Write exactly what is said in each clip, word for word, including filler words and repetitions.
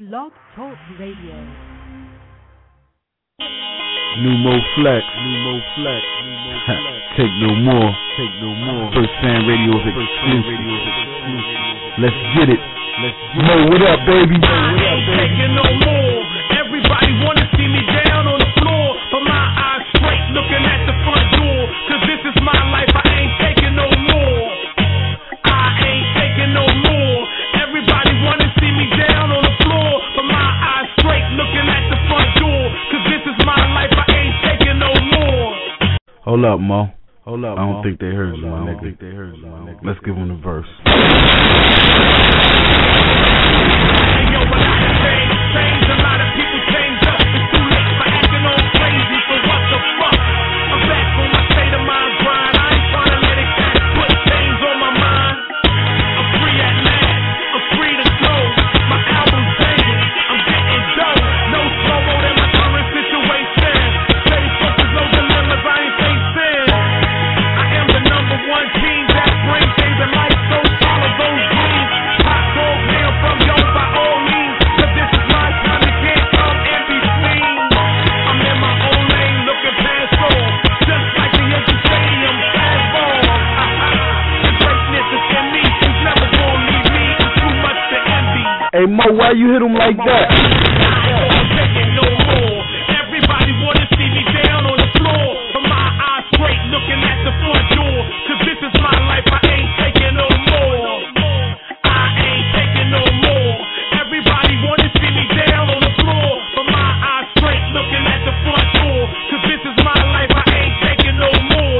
Blog Talk Radio. Numo Flex, Numo Flex, Numo Flex. Take no more, take no more. First Fan Radio's exclusive. Let's get it. Let's get it. What up, baby? What up, baby? Taking no more. Everybody wanna see me down on the floor, but my eyes straight looking at the front door. Cause this is my life. I ain't taking no more. I ain't taking no more. Everybody wanna see me down on the floor, but my eyes straight looking at the front door. Cause this is my life. I ain't taking no more. Hold up, Mo. Hold up, I don't Mo. think they heard you, I my don't nigga. think they heard you, my nigga. Let's give them the verse. Hey, yo, a lot of things change. A lot of people change up. It's too late for acting all crazy. So what the fuck? I'm back on my state of mind grind. I ain't trying to let it catch. Put chains on my mind. I'm free at last. I'm free to go. My album's banging. I'm getting dough. No slow-mo in my current situation. Stay focused, no dilemmas. I ain't facing. I am the number one team that brings things in life. So follow those dreams. Hot dog now from yo by all means. Cause this is my time. You can't come and be seen. I'm in my own lane looking past all. Just like the Yankee Stadium fastball. The greatness is in me. Who's never gonna leave me. It's too much to envy. Hey, Mo, why you hit him like that? I'm taking no more. Everybody wanna see me down on the floor, but my eyes straight looking at the front door. Cause this is my life. I ain't taking no more. I ain't taking no more. Everybody wanna see me down on the floor, but my eyes straight looking at the front door. Cause this is my life. I ain't taking no more.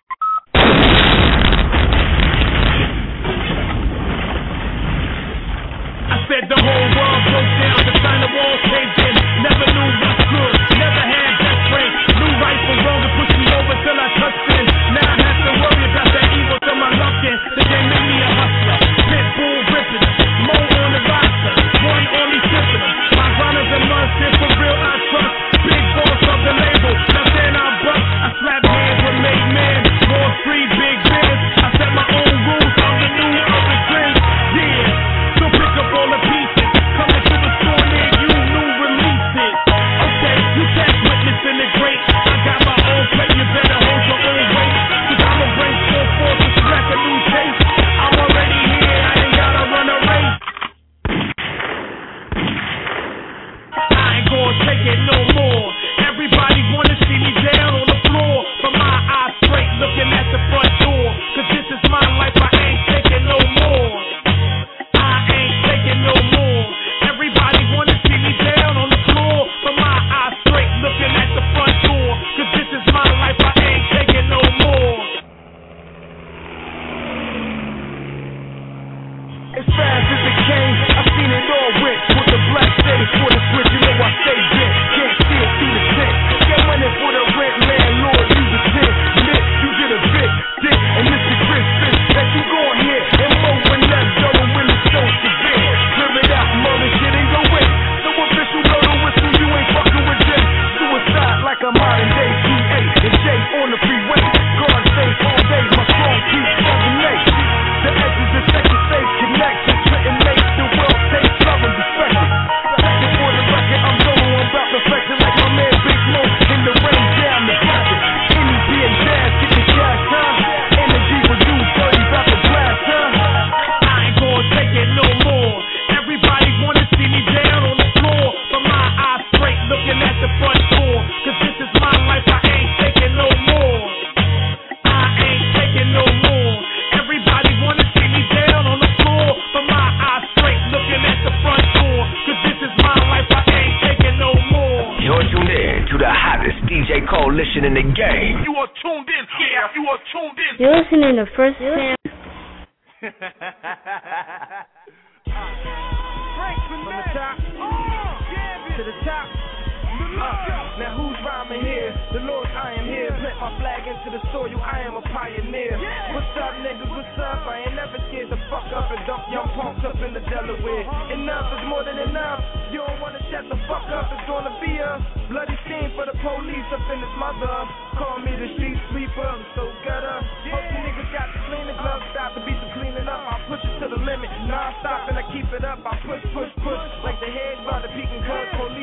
I said the whole world broke down, the China wall caved in. Never knew what's good, never had best friends. Knew right from wrong and pushed me over till I touched in. Now I have to worry about that evil till my luck in. The game made me a hustler, Pitbull ripping them. Mo on the roster, one on me tipping them. My runners and must hit for real, I trust. Big boss of the label, now then I bust. I slap hands with made men, more free big bands. I set my own rules, I'm the new other trends. Yeah. So pick up all the pieces, coming to the store near you, new releases. Okay, you can't witnessing the great. I got my own plate, you better hold your own weight. Cause I'ma bring four forces, crack a new taste. I'm already here, I ain't gotta run a race. I ain't gonna take it no more. Everybody wanna see me down on the floor, but my eyes straight looking at the front door. Cause this is my life, I ain't taking no more. I ain't taking no more. Everybody wanna see me down on the floor, but my eyes straight looking at the front door. Cause this is my life, I ain't taking no more. As fast as it came, I seen it all went. With the black shades for the switch, you know I stay bent. Can't see it through the tent. Get money for the rent, landlord, you the tent. Nick, you get a big dick, and Mister Chris Fish, that you gon' hit. And Mo when left, double when it's so severe. Clear it out, mother shit ain't go in. So official, blow the whistle, you ain't fucking with them. Suicide like a modern day G eight. And J on the freeway. Guard safe all day, my phone keeps resonate. The edges of second safe connection. Couldn't make the world taste love and respect it. Second for the record, I'm going on about perfection like my man Big Mo. In the rain down the bracket. Any being jazz, get the cash time. Energy will do dirty about the blast time. I ain't gonna take it no more. Everybody wanna see me down on the floor, but my eyes straight looking at the front door. Cause this is my life, I ain't taking no more. I ain't taking no more. Everybody wanna see me down on the floor, but my eyes straight looking at the front door. Cause this is my life, I ain't taking no more. You're tuned in to the hottest D J coalition in the game. You are tuned in, yeah, you are tuned in. You're listening to First Fan. From the top to the top. Uh, now who's rhyming here? The Lord, I am here. Plant my flag into the soil. I am a pioneer. What's up, niggas? What's up? I ain't never scared to fuck up and dump young punks up in the Delaware. Enough is more than enough. You don't wanna shut the fuck up. It's gonna be a bloody scene for the police up in this mother. Call me the street sweeper. I'm so gutter. Hope you niggas got to clean the gloves. Stop to beat the cleaning up. I push it to the limit. Non-stop and I keep it up. I push, push, push like the head bug.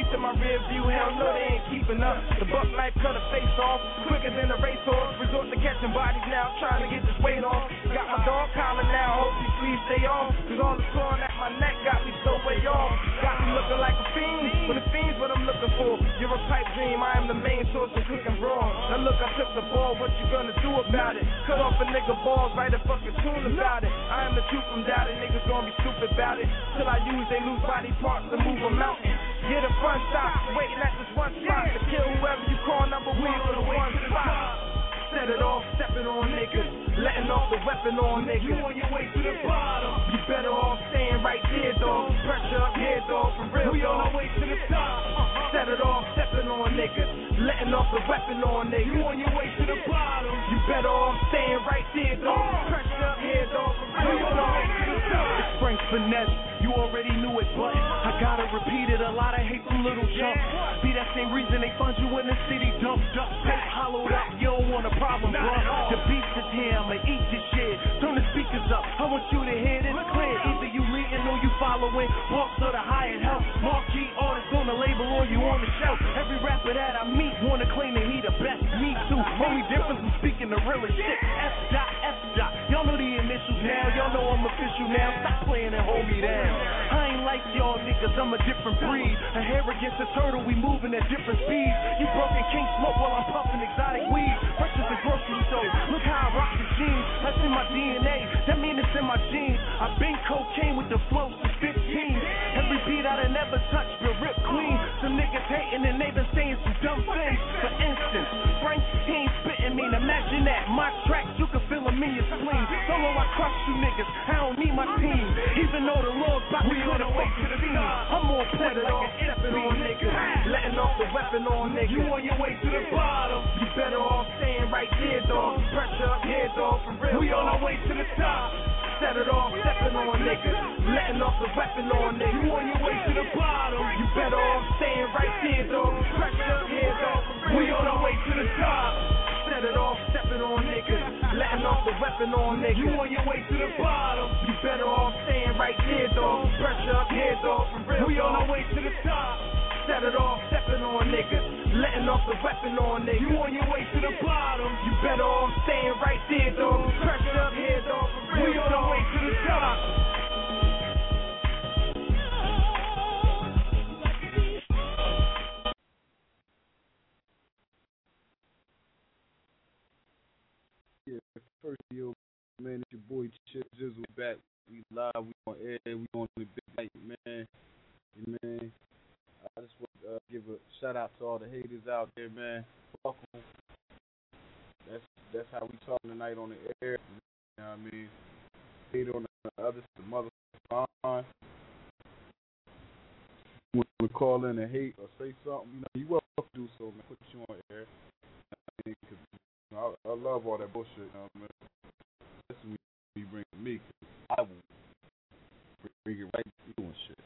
police in my rear view, hell no, they ain't keeping up. The buck knife cut a face off, quicker than a racehorse. Resort to catching bodies now, trying to get this weight off. Got my dog collar now, hope these sleeves stay off. Cause all the clawing at my neck got me so way off. Got me looking like a fiend, but the fiend's what I'm looking for. You're a pipe dream, I am the main source of cooking wrong. Now look, I took the ball, what you gonna do about it? Cut off a nigga balls, write a fucking tune about it. I am the truth from doubting, niggas gonna be stupid about it. Till I use they loose body parts to move a mountain. Get a front stop, waiting at this one spot to kill whoever you call number one for the one spot. Set it off, stepping on niggas, letting off the weapon on niggas. You on your way to the bottom, you better off staying right there, dog. Pressure up here, dog, for real. We on our way to the top. Set it off, stepping on niggas, letting off the weapon on niggas. You on your way to the bottom, you better off staying right there, dog. Pressure up here, dog, for real. We on our way to the top. It's Frank Finesse, you already knew it, but I gotta repeat it. A lot of hate from little jumps. Be that same reason they fund you in the city, dumped up, paint hollowed up. You don't want a problem, bro. The beast is here, I'ma eat this shit. Turn the speakers up, I want you to hear this clear. Either you leading or you following. Walks of the hired help. Marquee artists on the label or you on the shelf. Every rapper that I meet wanna claim that he the best. Me too. Only difference is speaking the realest shit. F dot, F dot. Y'all know the initials now. Y'all know I'm official now. Stop playing and hold me down. I ain't like y'all niggas, I'm a different breed. A hair against a turtle, we moving at different speeds. You broken can't smoke while I'm puffing exotic weed. Fresh as a grocery store. Look how I rock the jeans. That's in my D N A. That mean it's in my genes. I've been cocaine with the flow since fifteen. Every beat I done never touched but ripped clean. Some niggas hating and they been saying some dumb things. For instance, Frank, he ain't spitting mean. Imagine that. My tracks, you can feel them in your spleen. Solo, I crush you niggas. I don't need my team. Even though the Lord's about to cut away to the scene. I'm on point like an stepping on niggas. Letting off the weapon on niggas. You on your way to the bottom. You better off staying right there, dog. Pressure up here, dog, for real. We on our way to the top. Set it off, stepping on niggas, letting off the weapon on niggas. You on your way to the bottom, you better off staying right there, dog. Pressure up here, dog. We on our way to the top. Set it off, stepping on niggas, letting off the weapon on niggas. You on your way to the bottom, you better off staying right there, dog. Pressure up here, dog, for real. We on our way to the top. Set it off, stepping on niggas, letting off the weapon on niggas. You on your way to the bottom, you better off staying right there, dog. Pressure up here, dog, for real. We on our way to the top. Yeah, first yo, man, it's your boy Chip Jizzle back. We live, we on air, we on the big night, man. Man, I just want to uh, give a shout out to all the haters out there, man. Welcome. That's that's how we talking tonight on the air. You know what I mean? Hate on the others, the motherfucker on. You want to call in and hate or say something, you know, you welcome to do so, man. Put you on air. I, mean, cause, you know, I, I love all that bullshit, you know what I mean? That's when you bring to me, cause I will bring it right to doing shit.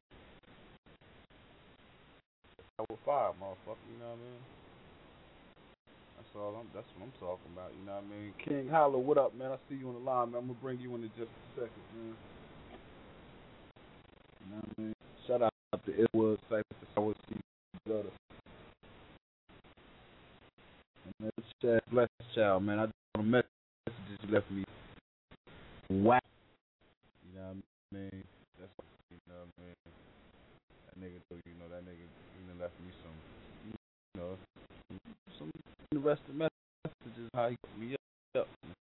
I will fire, motherfucker, you know what I mean? That's all I'm, that's what I'm talking about, you know what I mean? King Hollow, what up, man? I see you on the line, man. I'm gonna bring you in in just a second, man. You know what I mean? Shout out to Edward, Cypher, Sour Sea, brother. And man, Chad, bless child, man. I just want a message you left me. Whack. You know what I mean? That's what, you know what I mean? That nigga, you know, that nigga even left me some, you know, some interesting messages, how he put me up.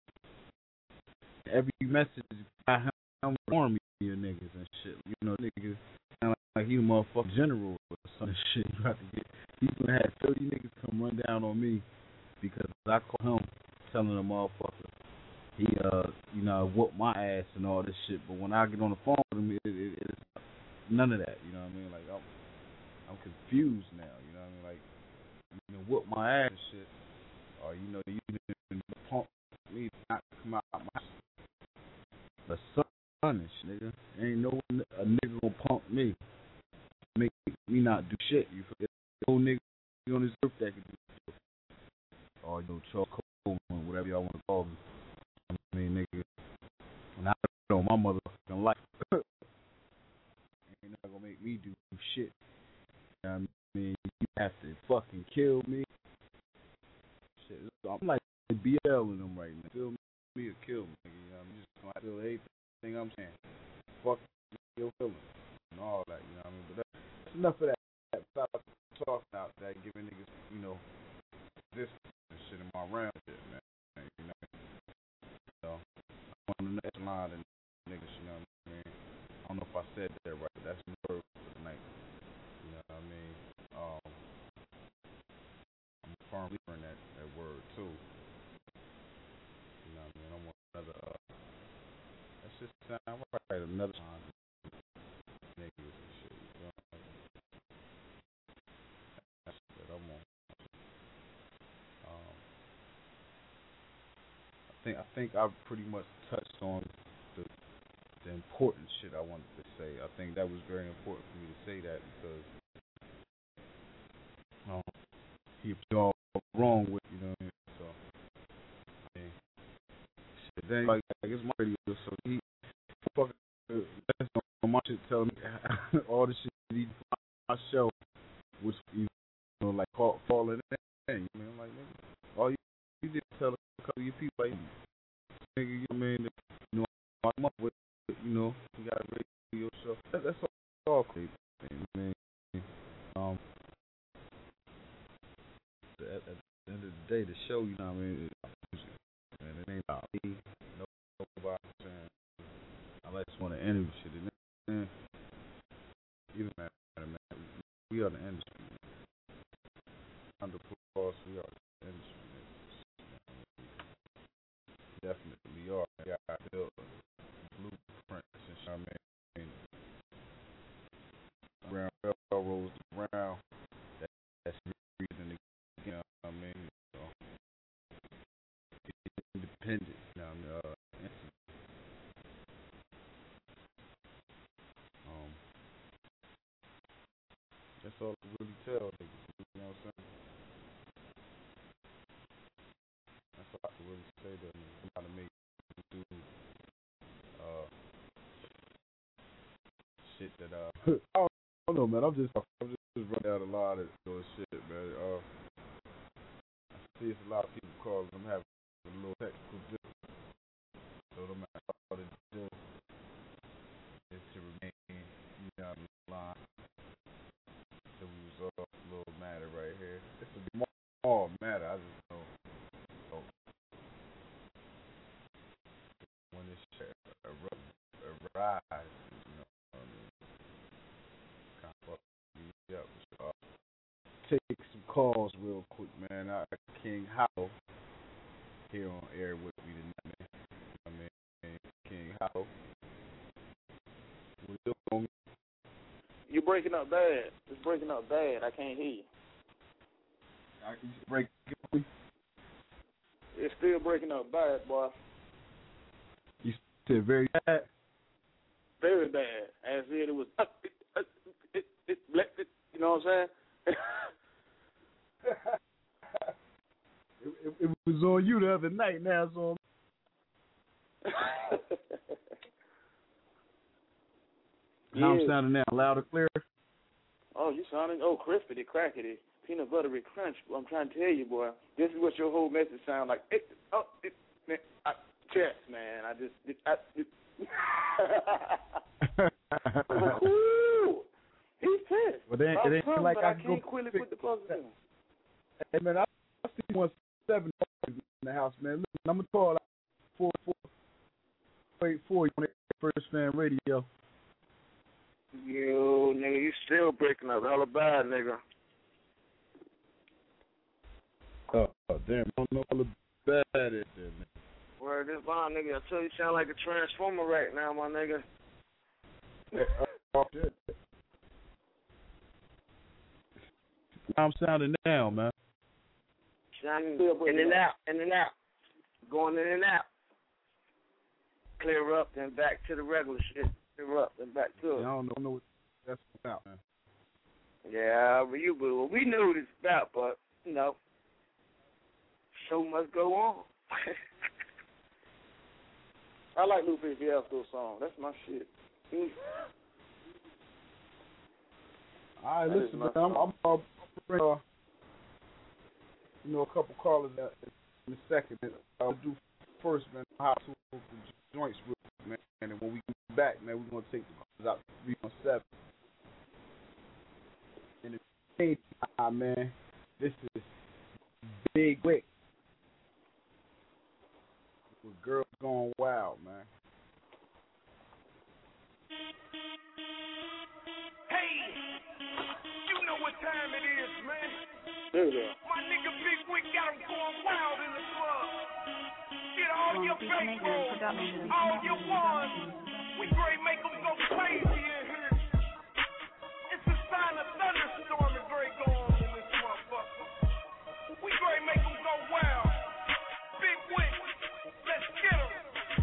Every message I him warn me, you niggas and shit. You know, niggas sound like you motherfucking general or some shit. You have to get, he's gonna have thirty niggas come run down on me because I call him telling the motherfucker he, uh, you know, whooped my ass and all this shit. But when I get on the phone with him, it, it, it's none of that, you know what I mean? Like, I'm, I'm confused now, you know what I mean? Like, you know, whoop my ass and shit, or, you know, you didn't pump me not come out my house. But sonish, nigga. Ain't no a nigga gonna pump me, make me not do shit. You forget no nigga on this earth that can do shit. Or, you know, charcoal, whatever y'all want to call me. I mean, nigga, and I know my motherfucking life. Ain't not gonna make me do shit. You know know what I mean? You have to fucking kill me. Shit, I'm like B L in them right now. Kill me or kill me. You know, I'm just gonna feel everything I'm saying. Fuck your feelings and all that. You know what I mean? But that's enough of that. Stop talking out that, giving niggas, you know, this and shit in my round shit, man. You know, so I'm on the next line and niggas, you know what I mean? I don't know if I said that right, but that's the word for the night. You know what I mean? Um, I'm a firm believer in that, that word too. You know what I mean? I want another, uh, that's just sound right, another line. Niggas and shit, you know? That's what I'm on. Um, I think I think I've pretty much touched on the the important shit I wanted to say. I think that was very important for me to say that because um, he was all wrong with, you know what I mean? So, I mean, shit, then like, I guess my radio, so he fucking that's on my shit telling me all the shit he did for my show was, you know, like fall, falling in. You know, like, nigga, all you, you did tell a couple of your people, like, nigga, you know what I mean? You know, I'm up with, you know, you got a radio show. That, that's all, all crazy, man. Um, at, at the end of the day, the show, you know what I mean? And it ain't about me, nobody saying, I just want to end this shit. And even man, man, we are the industry. Under applause, we are the industry. Definitely are. Yeah, I built blueprints and shit. I mean, around railroads, around that, that's reason to, you know what I mean? So, independent, you know what I mean? Uh, um, that's all I really tell niggas, you know what I'm saying? That's all I can really say to them. I'm trying to make do uh shit that uh I don't know, man. I'm just I'm just, just running out a lot of those shit, man. Uh, I see it's a lot of people calling. I'm having a little technical difficulty, so no matter how to do is to remain, you know, on the line. So we resolve a little matter right here. It's a small matter. I just know. So, when this shit arrives, you know, I mean, kind of fuck me up. So, uh, take some calls real quick, man. I King Hollow here on air with me tonight, man. I mean, King Hollow. What's up, homie? You're breaking up bad. It's breaking up bad. I can't hear you. I can break it. It's still breaking up bad, boy. You said very bad? Very bad. As if it was, uh, it, uh, it, it, it, you know what I'm saying? it, it, it was on you the other night, now it's on Yeah. How I'm sounding now, loud or clear? Oh, you sounding, oh, crispity, crackety, peanut buttery crunch. Well, I'm trying to tell you, boy, this is what your whole message sound like. It, oh, it, man, I, chest, man. I just, it, I, it. I was like, ooh, he's pissed. Well, then, it ain't like but I, I can can't go quit it with the puzzle. Hey, man, I, I see one seven in the house, man. Listen, I'm going to call out four four eight four on First Fan Radio. Yo, nigga, you still breaking up. Hella bad, nigga. Oh, oh, damn. I don't know all the bad is there, man. Word, this bomb, nigga. I tell you, you sound like a transformer right now, my nigga. Hey, oh, shit. How I'm sounding now, man. Sounding in and out, in and out. Going in and out. Clear up, then back to the regular shit. Clear up, then back to it. Yeah, I don't know, I don't know what that's about, man. Yeah, but you, well, we knew what it's about, but, you know, show must go on. I like Lupe Fiasco's song. That's my shit. All right, listen, man. I'm, I'm uh, bring, uh, you know, a couple callers in a second. I'll do first, man. How to the joints, real quick, man. And then when we get back, man, we're gonna take the calls out to three one seven. In the meantime, man, this is Big Wick with Girls Gone Wild, man. Hey, you know what time it is, man. There we go. My nigga Big Wick got him going wild in the club. Get all your bankrolls, all your ones. We great make them go crazy in here. It's a sign of thunderstorm and great going on in this motherfucker. We great make them go wild. Big Wick, let's get them.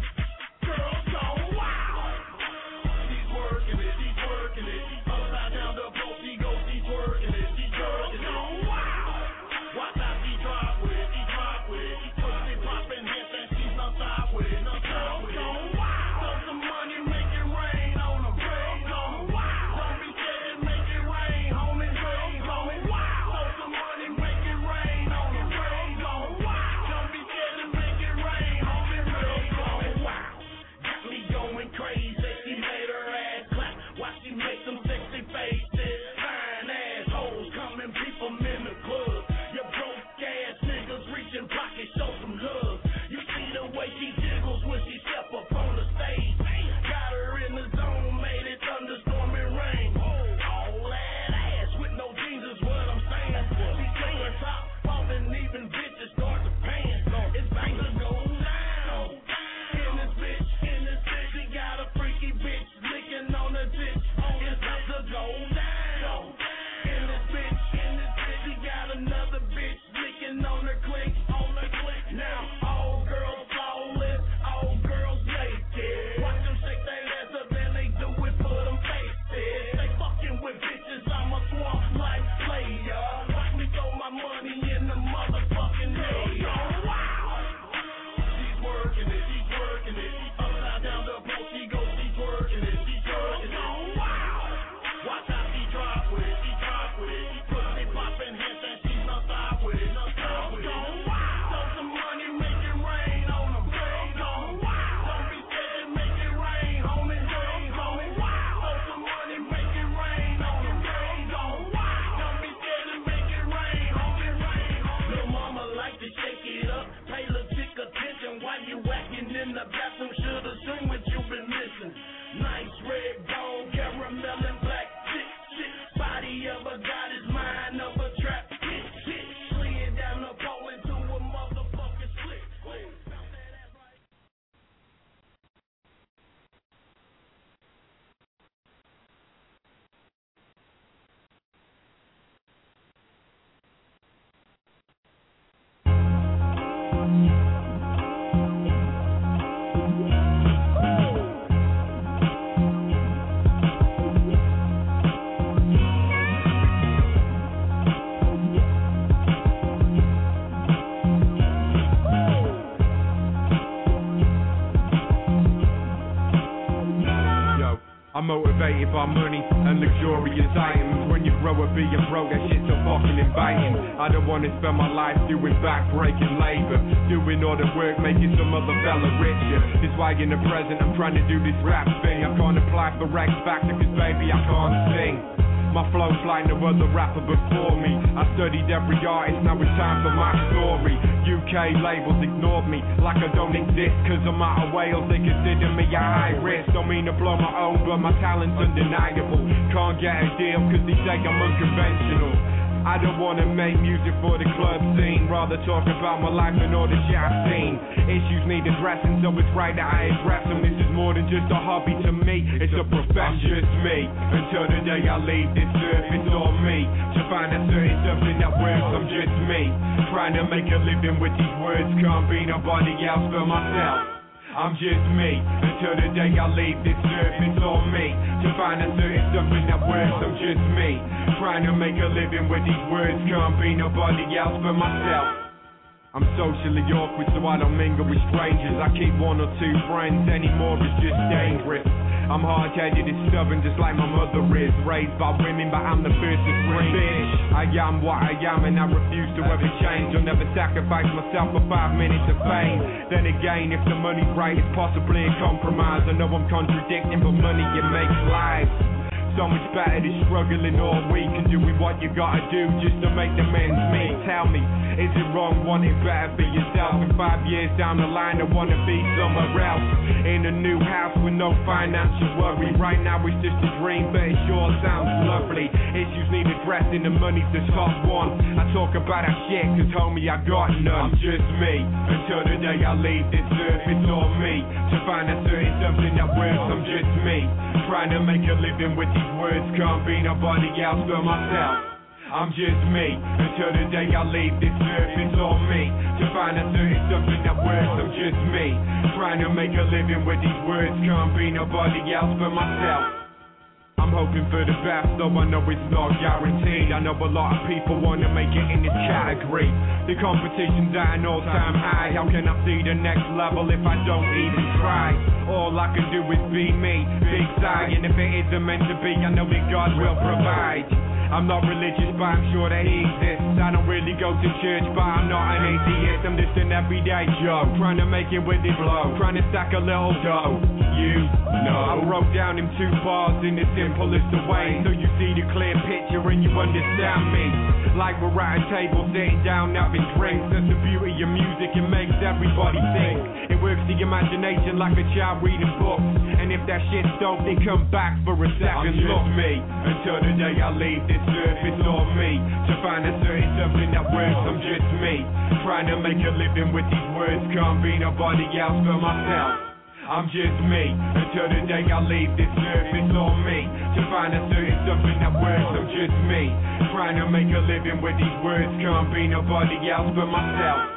Girls go wild. She's working it, she's working it. Upside down the boat, she goes, she's working it, she's working it. Girls go wild. Watch how she drop with it, she drop with it. She pussy popping hands and she's on top with it, on top with it. Girls go wild. Throw some money, make it rain on them. Girls go wild. Don't be scared, make it rain, homie. Girls go wild. Throw some money, make it rain on them. Girls go wild. Don't be scared, make it rain, homie. Girls go wild. Got me going crazy. She made her ass clap. Watch she make them sexy faces. Fine ass hoes coming, people in the club. Your broke ass niggas reaching pockets, show some love. You see the way she jiggles when she step up on the stage. Got her in the zone, made it thunderstorm and rain. All that ass with no jeans is what I'm saying. She take her top off and even bitches start to pan. It's about to go down. In this bitch, in this bitch, she got a freaky bitch licking on the tip. It's about to go down. In this bitch, in this bitch, she got another bitch licking on her click, on her click. Now all girls flawless, all girls naked. Watch them shake their ass up and they do it for them faces. They fucking with bitches, I'm a swamp like player. Watch me throw my money in the motherfucking air. Wow. She's working it, she's working it. Upside down the boat, she goes, she's working it, she's working it. Wow. Watch how she drop with it, she drop with it. She pussy popping hands and she's on top with it, on top with it. Throw some money, make it rain on them. Girls go wild. Don't be scared, make it rain, homie. Girls go wild. Throw some money, make it rain on them. Girls go wild. Don't be scared, make it rain, homie. Rain, homie. Little mama like to shake it up. Pay little chick attention while you whacking in the bathroom. Should've seen what you been missing. Nice red bone, caramel and black shit, shit. Body of a goddess, mind of a trap. Shit, shit. Slid down the pole into a motherfucking slick. I'm motivated by money and luxurious items. When you grow up being broke, that shit's so fucking inviting. I don't wanna spend my life doing back-breaking labor, doing all the work, making some other fella richer. That's why in the present I'm trying to do this rap thing. I can't apply for X Factor cause baby I can't sing. My flow's like no other rapper before me. I studied every artist, now it's time for my story. U K labels ignored me like I don't exist. Cause I'm out of Wales, they consider me a high risk. Don't mean to blow my own, but my talent's undeniable. Can't get a deal cause they say I'm unconventional. I don't wanna make music for the club scene, rather talk about my life and all the shit I've seen. Issues need addressing, so it's right that I address them. This is more than just a hobby to me, it's a profession. I'm just me, until the day I leave this earth, it's all me. To find a certain something that works, I'm just me. Trying to make a living with these words, can't be nobody else but myself. I'm just me, until the day I leave this earth, it's all me. To find a certain something that works, I'm just me. Trying to make a living with these words, can't be nobody else but myself. I'm socially awkward so I don't mingle with strangers. I keep one or two friends, anymore it's just dangerous. I'm hard-headed and stubborn just like my mother is. Raised by women, but I'm the first to scream. Bitch, I am what I am and I refuse to ever change. I'll never sacrifice myself for five minutes of fame. Then again, if the money's right, it's possibly a compromise. I know I'm contradicting, but money, it makes lives so much better than struggling all week and doing what you gotta do just to make the ends meet. Tell me, is it wrong wanting better for yourself? And five years down the line, I wanna be somewhere else, in a new house with no financial worry. Right now it's just a dream, but it sure sounds lovely. Issues need addressing, the money's the top one. I talk about that shit, cause homie, I got none. I'm just me, until the day I leave this earth, it's all me. To find a certain something that works, I'm just me. Trying to make a living with these words, can't be nobody else but myself. I'm just me, until the day I leave this earth, it's all me. To find a certain something that works, I'm just me. Trying to make a living with these words, can't be nobody else but myself. I'm hoping for the best, though I know it's not guaranteed. I know a lot of people wanna make it in this category. The competition's at an all-time high. How can I see the next level if I don't even try? All I can do is be me, big sigh. And if it isn't meant to be, I know that God will provide. I'm not religious, but I'm sure that he exists. I don't really go to church, but I'm not an atheist. I'm just an everyday Joe, trying to make it with his blow, trying to stack a little dough. You know, I wrote down them two bars in the simplest of ways, so you see the clear picture and you understand me. Like we're at a table sitting down having drinks. That's the beauty of music, it makes everybody think. It works the imagination like a child reading books. And if that shit's dope, then come back for a second. I'm just me, until the day I leave this earth, it's all me. To find a certain something that works, I'm just me. Trying to make a living with these words, can't be nobody else but myself. I'm just me, until the day I leave this earth, it's all me. To find a certain something that works, I'm just me. Trying to make a living with these words, can't be nobody else but myself.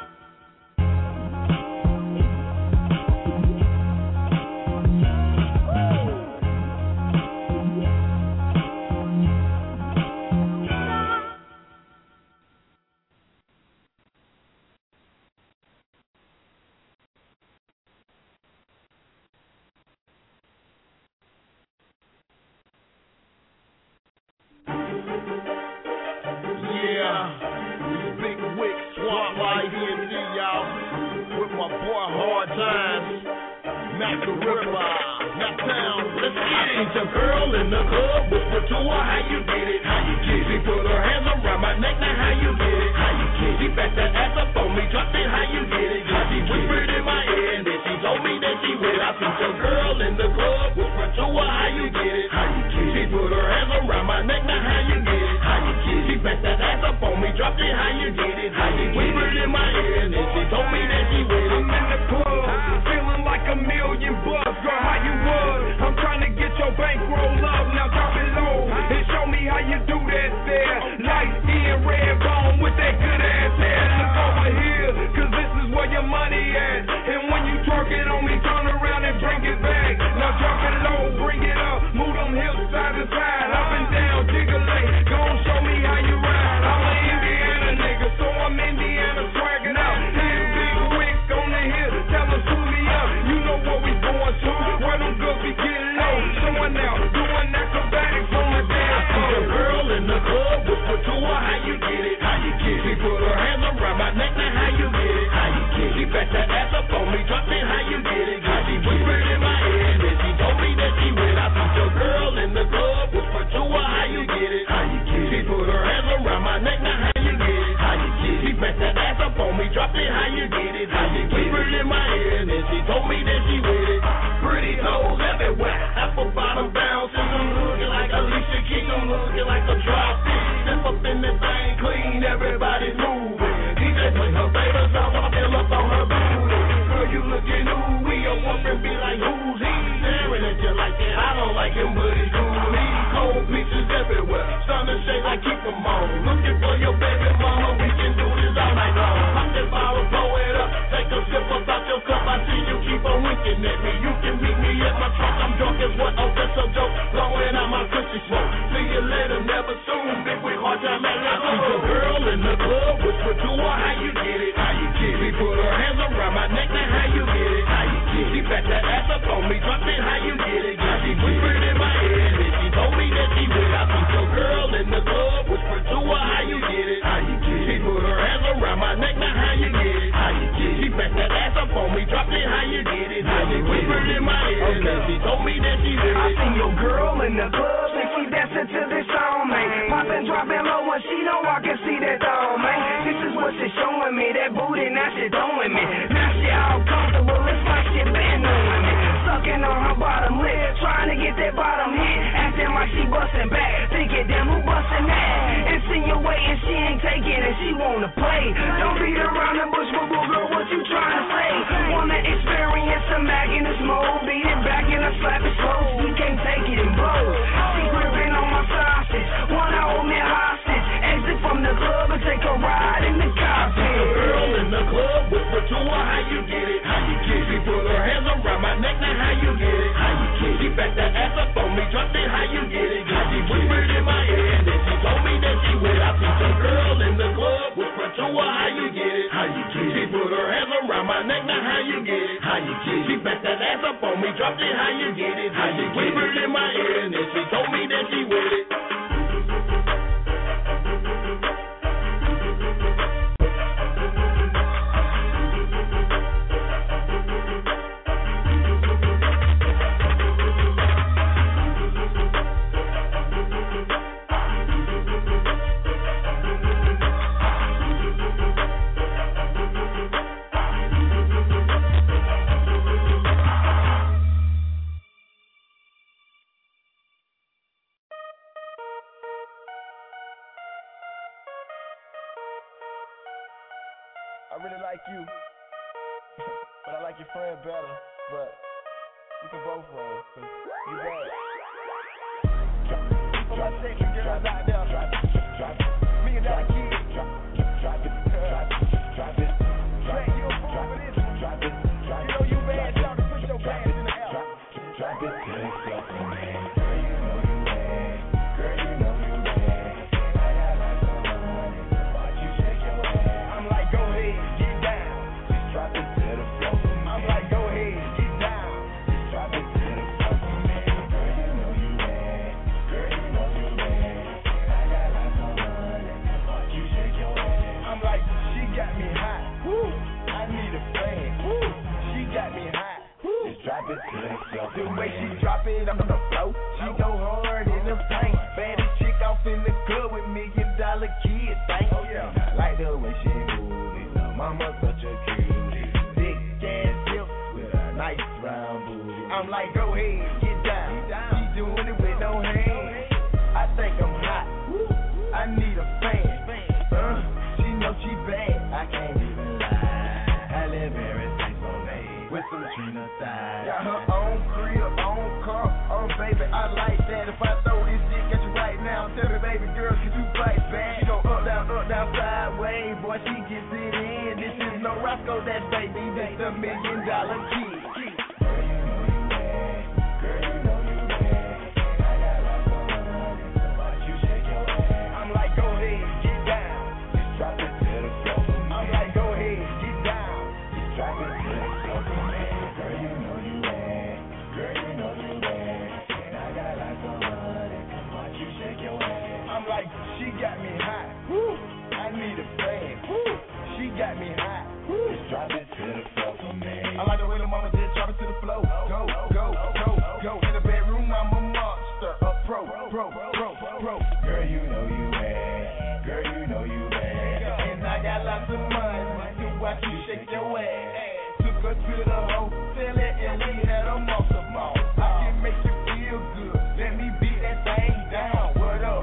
Back that ass up on me, drop it, how you get it? Got me can't take it and she wanna play. Don't beat around the bush, but girl, what you trying to say? Wanna experience some Mac in this mode, beat it back and I slap it slow. We can't take it in blows. She gripping on my sausage, wanna hold me hostage. Exit from the club and take a ride in the cockpit. Girl in the club, whisper to her, how you get it? How you get it? She put her hands around my neck, now how you get it? How you get it? She back that ass up on me, dropped it, how you get it? How she whispered in my ear and then she told me that she would. I see some girl in the club, whisper to her, how you get it? How you get it? She put her hands around my neck, now how you get it? How you get it? She back that ass up on me, dropped it, how you get it? How you whispered in my ear and then she told me that she with it. I really like you, but I like your friend better, but we can both roll, cause you bad. For my sexy girls out there, drop it, drop it. Million dollar kids, drop it, drop it, drop it, drop it. Trey, you a fool for this one, drop it, drop it. You know you bad, drop it, put your hands in the air. Drop it, drop it, till it's up for me. Girl, you know you bad, girl, you know you bad. I got like some money, watch you shake your ass. I'm like, go ahead. Drop it to the floor. I'm like, go ahead, get down. Just drop it to the floor for me. Girl, you know you bad. Girl, you know you bad. I got lots of money. Watch you shake your ass. I'm like, she got me hot. Woo. I need a friend. Woo. She got me hot. Woo. Just drop it to the floor. The way she drop it on the floor, she go hard in the paint. Baddest chick off in the club with million dollar kids. Thank oh yeah. Like the way she move it. Mama such a cute. Nice round booty. I'm like, go ahead, get down. She doing it with no hands. I think I'm hot. I need a fan. Uh, she know she bad. I can't even lie. I live every single day with some Trina thighs. Got her own crib, own car. Oh baby, I like that. If I throw this shit at you right now, tell me, baby girl, can you fight back? She go up, down, up, down, sideways. Boy, she gets it in. This is no Roscoe, that baby. This a million dollar kid. She got me hot. Woo. I need a friend. Woo. She got me hot. Woo. Just drop it to the floor for me. I like the way the mama just drop it to the floor. Go, go, go, go. In the bedroom, I'm a monster. A pro, pro, pro, pro. Girl, you know you bad. Girl, you know you bad. And I got lots of money to watch you shake your ass. Took her to the hotel and we had a monster ball. I can make you feel good. Let me beat that thing down. What up?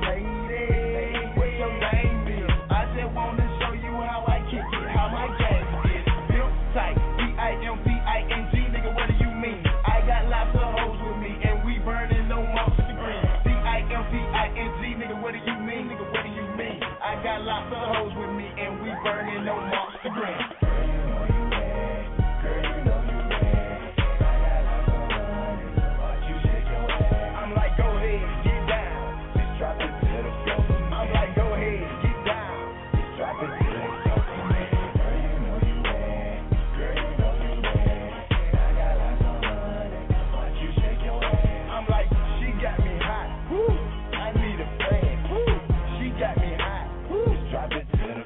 Got lots of hoes with me and we burning no monster green. Girl, you know you bad. Girl, you know you bad. I got lots of money. Watch you shake your ass. I'm like, go ahead, get down. Just drop it to the floor. I'm like, go ahead, get down. Just drop it to the floor for me. Girl, you know you bad. Girl, you know you bad. I got lots of money. Watch you shake your ass. I'm like, she got me hot. Woo. I need a friend. Woo. She got me hot. Drop it to the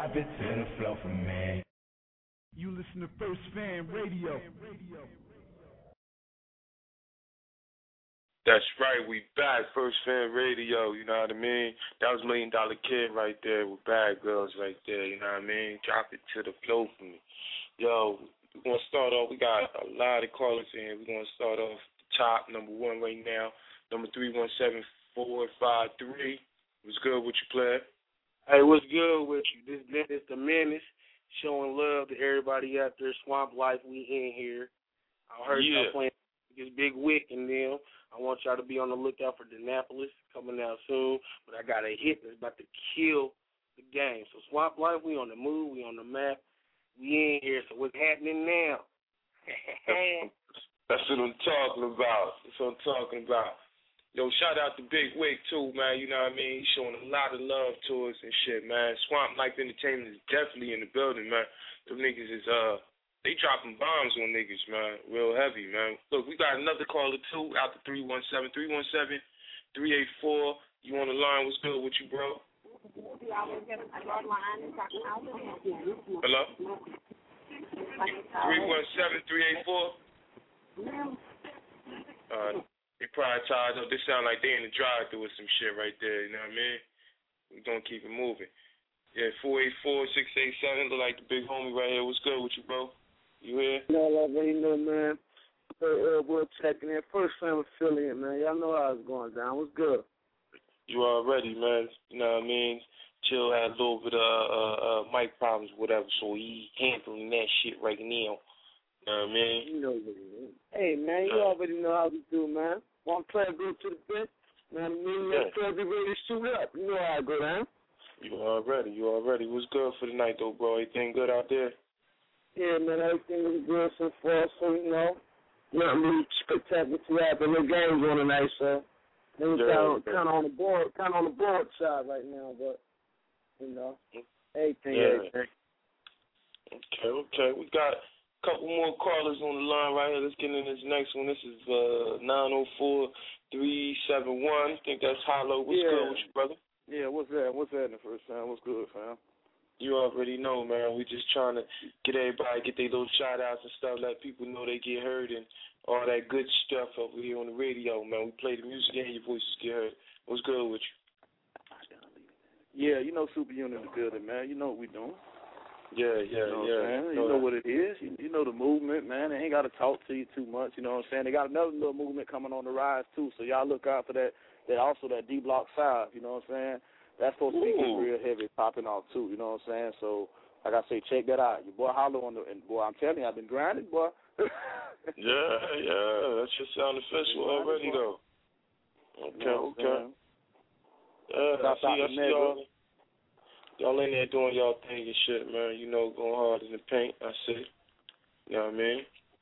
drop it to the floor for me. You listen to First Fan Radio. That's right, we back, First Fan Radio, you know what I mean? That was Million Dollar Kid right there with Bad Girls right there, you know what I mean? Drop it to the floor for me. Yo, we're going to start off, we got a lot of callers in. We're going to start off the top, number one right now, number three one seven four five three. What's good with you, player? Hey, what's good with you? This is the Menace, showing love to everybody out there. Swamp Life, we in here. I heard yeah. y'all playing this Big Wick and them. I want y'all to be on the lookout for Denapolis coming out soon. But I got a hit that's about to kill the game. So Swamp Life, we on the move, we on the map, we in here. So what's happening now? That's what I'm talking about. That's what I'm talking about. Yo, shout out to Big Wick too, man. You know what I mean? He's showing a lot of love to us and shit, man. Swamp Life Entertainment is definitely in the building, man. Them niggas is uh. They dropping bombs on niggas, man. Real heavy, man. Look, we got another caller, too, out to three one seven, three one seven, three eight four. You on the line? What's good with you, bro? Hello? three one seven, three eight four? Uh, they probably tired up. They sound like they in the drive-thru with some shit right there, you know what I mean? We're going to keep it moving. Yeah, four eight four, six eight seven, look like the big homie right here. What's good with you, bro? You here? Y'all already know, man. Uh, uh, we're checking in. First Fan affiliate, man. Y'all know how it's going down. What's good? You already, man. You know what I mean? Chill had a little bit of uh, uh, mic problems, whatever, so he handling that shit right now. You know what I mean? You know what it is. Hey, man, you uh, already know how we do, man. One player go to the bench. Man, me and that player be ready to shoot up. You know how I go down. You already, you already. What's good for the night, though, bro? Anything good out there? Yeah, man, everything was good so far, so, you know, nothing really spectacular to happen. The game's on tonight, so things yeah, kind, of, kind of on the board, kind of on the board side right now, but, you know, everything, yeah. everything. Okay, okay. We got a couple more callers on the line right here. Let's get into this next one. This is uh, nine oh four, three seven one. I think that's Hollow. What's yeah. good with you, brother? Yeah, what's that? What's that in the first time? What's good, fam? You already know, man. We just trying to get everybody, get their little shout-outs and stuff, let people know they get heard and all that good stuff over here on the radio, man. We play the music and your voices get heard. What's good with you? Yeah, you know Super Unit in the building, man. You know what we doing. Yeah, yeah, you know yeah. What I'm you know, know what it is. You, you know the movement, man. They ain't got to talk to you too much, you know what I'm saying? They got another little movement coming on the rise, too, so y'all look out for that. That also that D Block five, you know what I'm saying? That's supposed to be real heavy popping off too, you know what I'm saying? So, like I say, check that out. Your boy Hollow on the, and boy, I'm telling you, I've been grinding, boy. yeah, yeah, that should sound official already, though. Okay, you know okay. Yeah, I see, I see y'all, y'all in there doing y'all thing and shit, man. You know, going hard in the paint, I see. You know what I mean?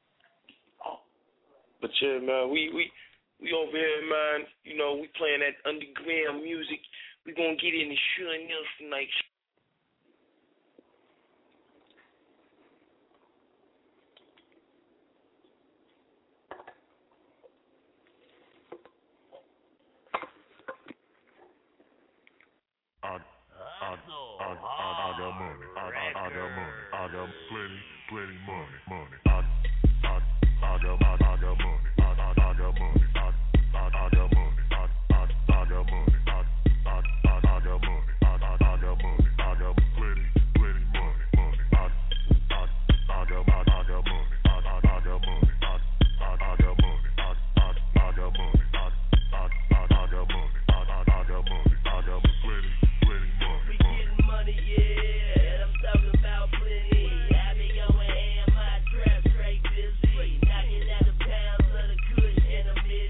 But yeah, man, we, we, we over here, man, you know, we playing that underground music. We gonna get into Sean Nelson tonight. I, I, I, I, I got money. I, I, I got money. I got plenty, plenty money, money. I, I, I got, I, I got money. I, I, I got money. I, I, I got money. I, I, I got money. I, I, I, I got money. I, I, I got money. I got plenty, plenty money, money. I, I, I got, I, I got money. I, I, I got money. I, I, I got money. I, I, I got money. I, I, I, I got money. I, I, I got money. I got plenty, plenty money. We getting money, yeah. I'm talking about plenty. I be going ham, my trap straight busy. Knocking out the pounds of the kush in the middle.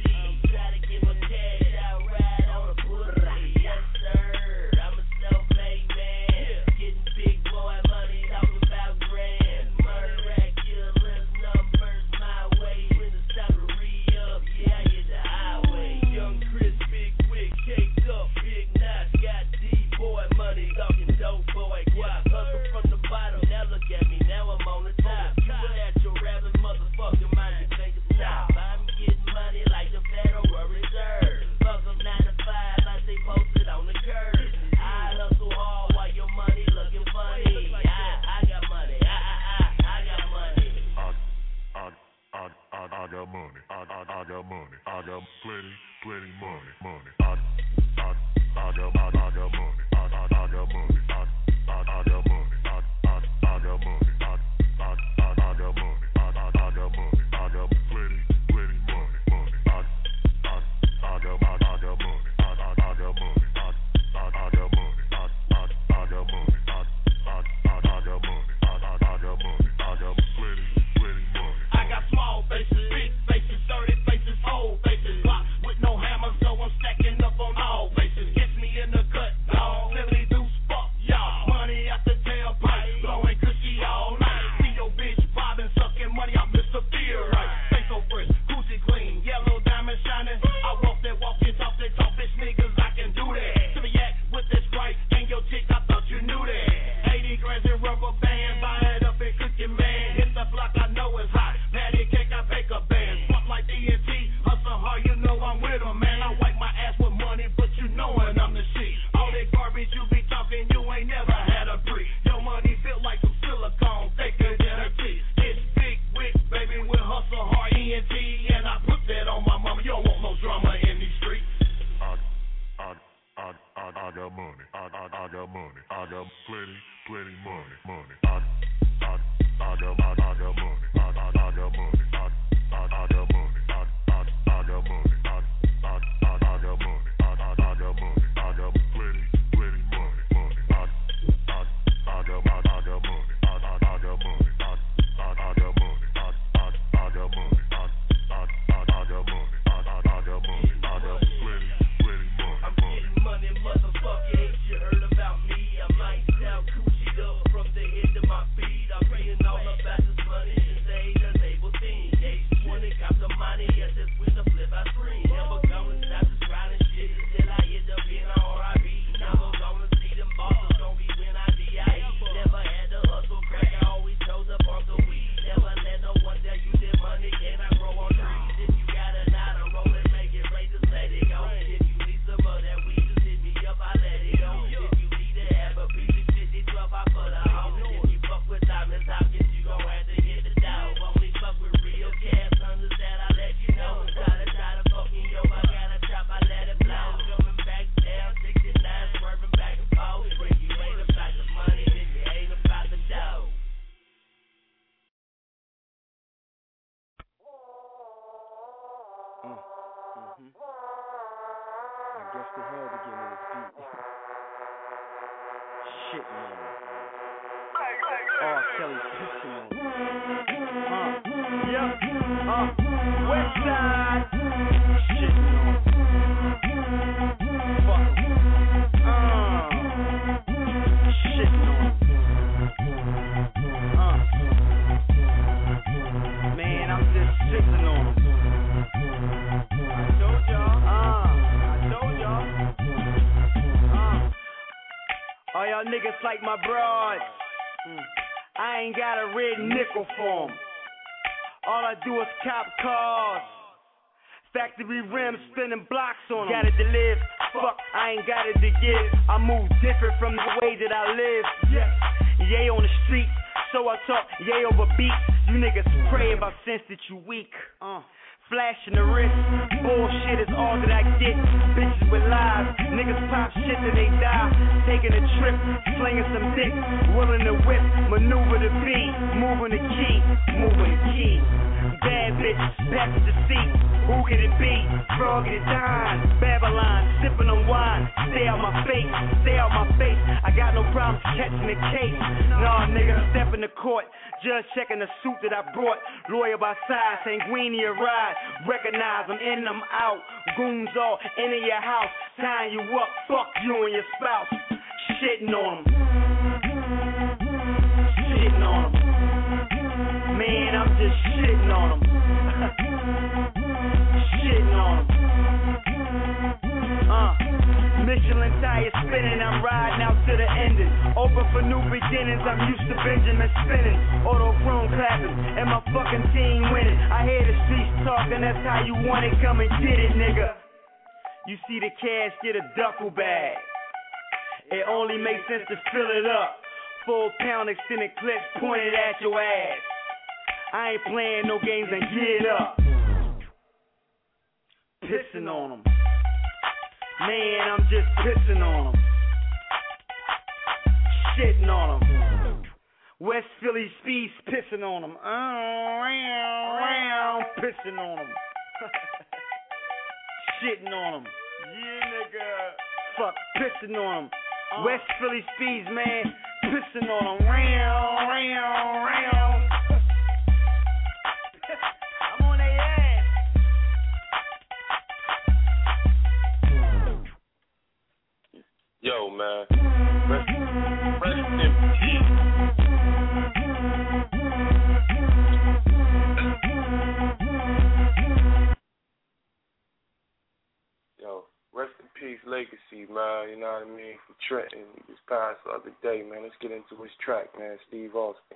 rubber band, buy it up and cook your man. Hit the block, I know it's hot. Patty cake, I bake a band. Swap like D and T, hustle hard, you know I'm with 'em, man. I wipe my ass with money, but you knowin' I'm the shit. All that garbage you be talking, you ain't never had a brick. Your money built like some silicone, thicker than a teeth. It's big wick, baby, with hustle hard E N T, and I put that on my mama. You don't want no drama in these streets. I, I, I, I, I got money. I, I, I got money. I got plenty, plenty money, money. I, I, I got, I, I got money. I, I, I got money. I, I, I got money. I, I, I got money. I, I, I, I got money. I, I, I got money. I got plenty, plenty money, money. I, I, I got, I, I got money. I, I, I got money. I, I, I got money. I, I, I got money. I, I, I got money. I, I, I got money. I got plenty, plenty money. I'm getting money, motherfucker. Ain't you heard about me? I might sell coochie up from the end of my feet. I'm being all about this money. This ain't a label thing. Age twenty, got the money. I just with the flip I screen. Never gonna stop this riding shit till I end up in a R I B. Never gonna see them bosses. Gon' be when I D I E. Never had to hustle crack. I always chose up on the weed. Never let no one tell you that money cannot grow on trees. If you got a knot to roll it, make it rain, just let it go. If you need some of that weed, just hit me up, I let it go. If you need to have a piece of fifty twelve, I put a home. If you fuck with Thomas Hopkins, you gon' have to hit the dog. Only fuck with real cash hunters that I let you know. Try to try to fuck me up, I got a chop, I let it blow. Coming back down, sixty-nine, swerving back and forth. If you ain't about the money, then you ain't about the dough. Uh, mm-hmm. I guess they had to give me this beat. Shit, man. Oh, Kelly's pissing on me. Uh, yeah, uh, West Side. Shit, man. Fuck 'em. Uh, shit, man. Uh, man, I'm just sitting on 'em. I told y'all, uh, I told y'all, uh, all y'all niggas like my broads, mm. I ain't got a red nickel for 'em. All I do is cop cars, factory rims, spinning blocks on 'em. Got it to live, fuck, I ain't got it to give. I move different from the way that I live. Yeah, yay on the street, so I talk yay over beats. You niggas pray about sense that you weak. Uh. Flash in the wrist, bullshit is all that I get. Bitches with lies, niggas pop shit till they die. Taking a trip, slinging some dick, willing to whip, maneuver the beat, moving the key, moving the key. Bad bitch, package the seat. Who could it be? Frog it dime, Babylon, sipping on wine. Stay out my face, stay out my face. I got no problems catching the case. Nah, nigga, step in the court. Judge checking the suit that I brought. Lawyer by side, Sanguini ride. Recognize I'm in, I'm out. Goons all into your house. Tying you up, fuck you and your spouse. Shitting on them. Shitting on them. Man, I'm just shitting on them. Shitting on them. Uh, Michelin tires spinning, I'm riding out to the ending. Open for new beginnings, I'm used to Benjamin spinning. Auto chrome clapping, and my fucking team winning. I hear the streets talking, that's how you want it, come and get it, nigga. You see the cash, get a duffel bag. It only makes sense to fill it up. Full pound extended clips pointed at your ass. I ain't playing no games and get up. Pissing on them. Man, I'm just pissing on them. Shitting on them. West Philly Speeds pissing on them. Around, around, pissing on them. Shitting on them. Yeah, nigga. Fuck, pissing on them. Uh. West Philly Speeds, man, pissing on them. Round, round, round. I'm on their ass. Yo, man. Rest, rest in peace. Yo, rest in peace, Legacy, man. You know what I mean? From Trenton, he just passed the other day, man. Let's get into his track, man. Steve Austin.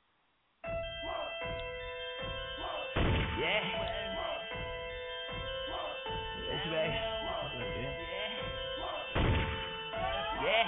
Yeah. That's right. Yeah.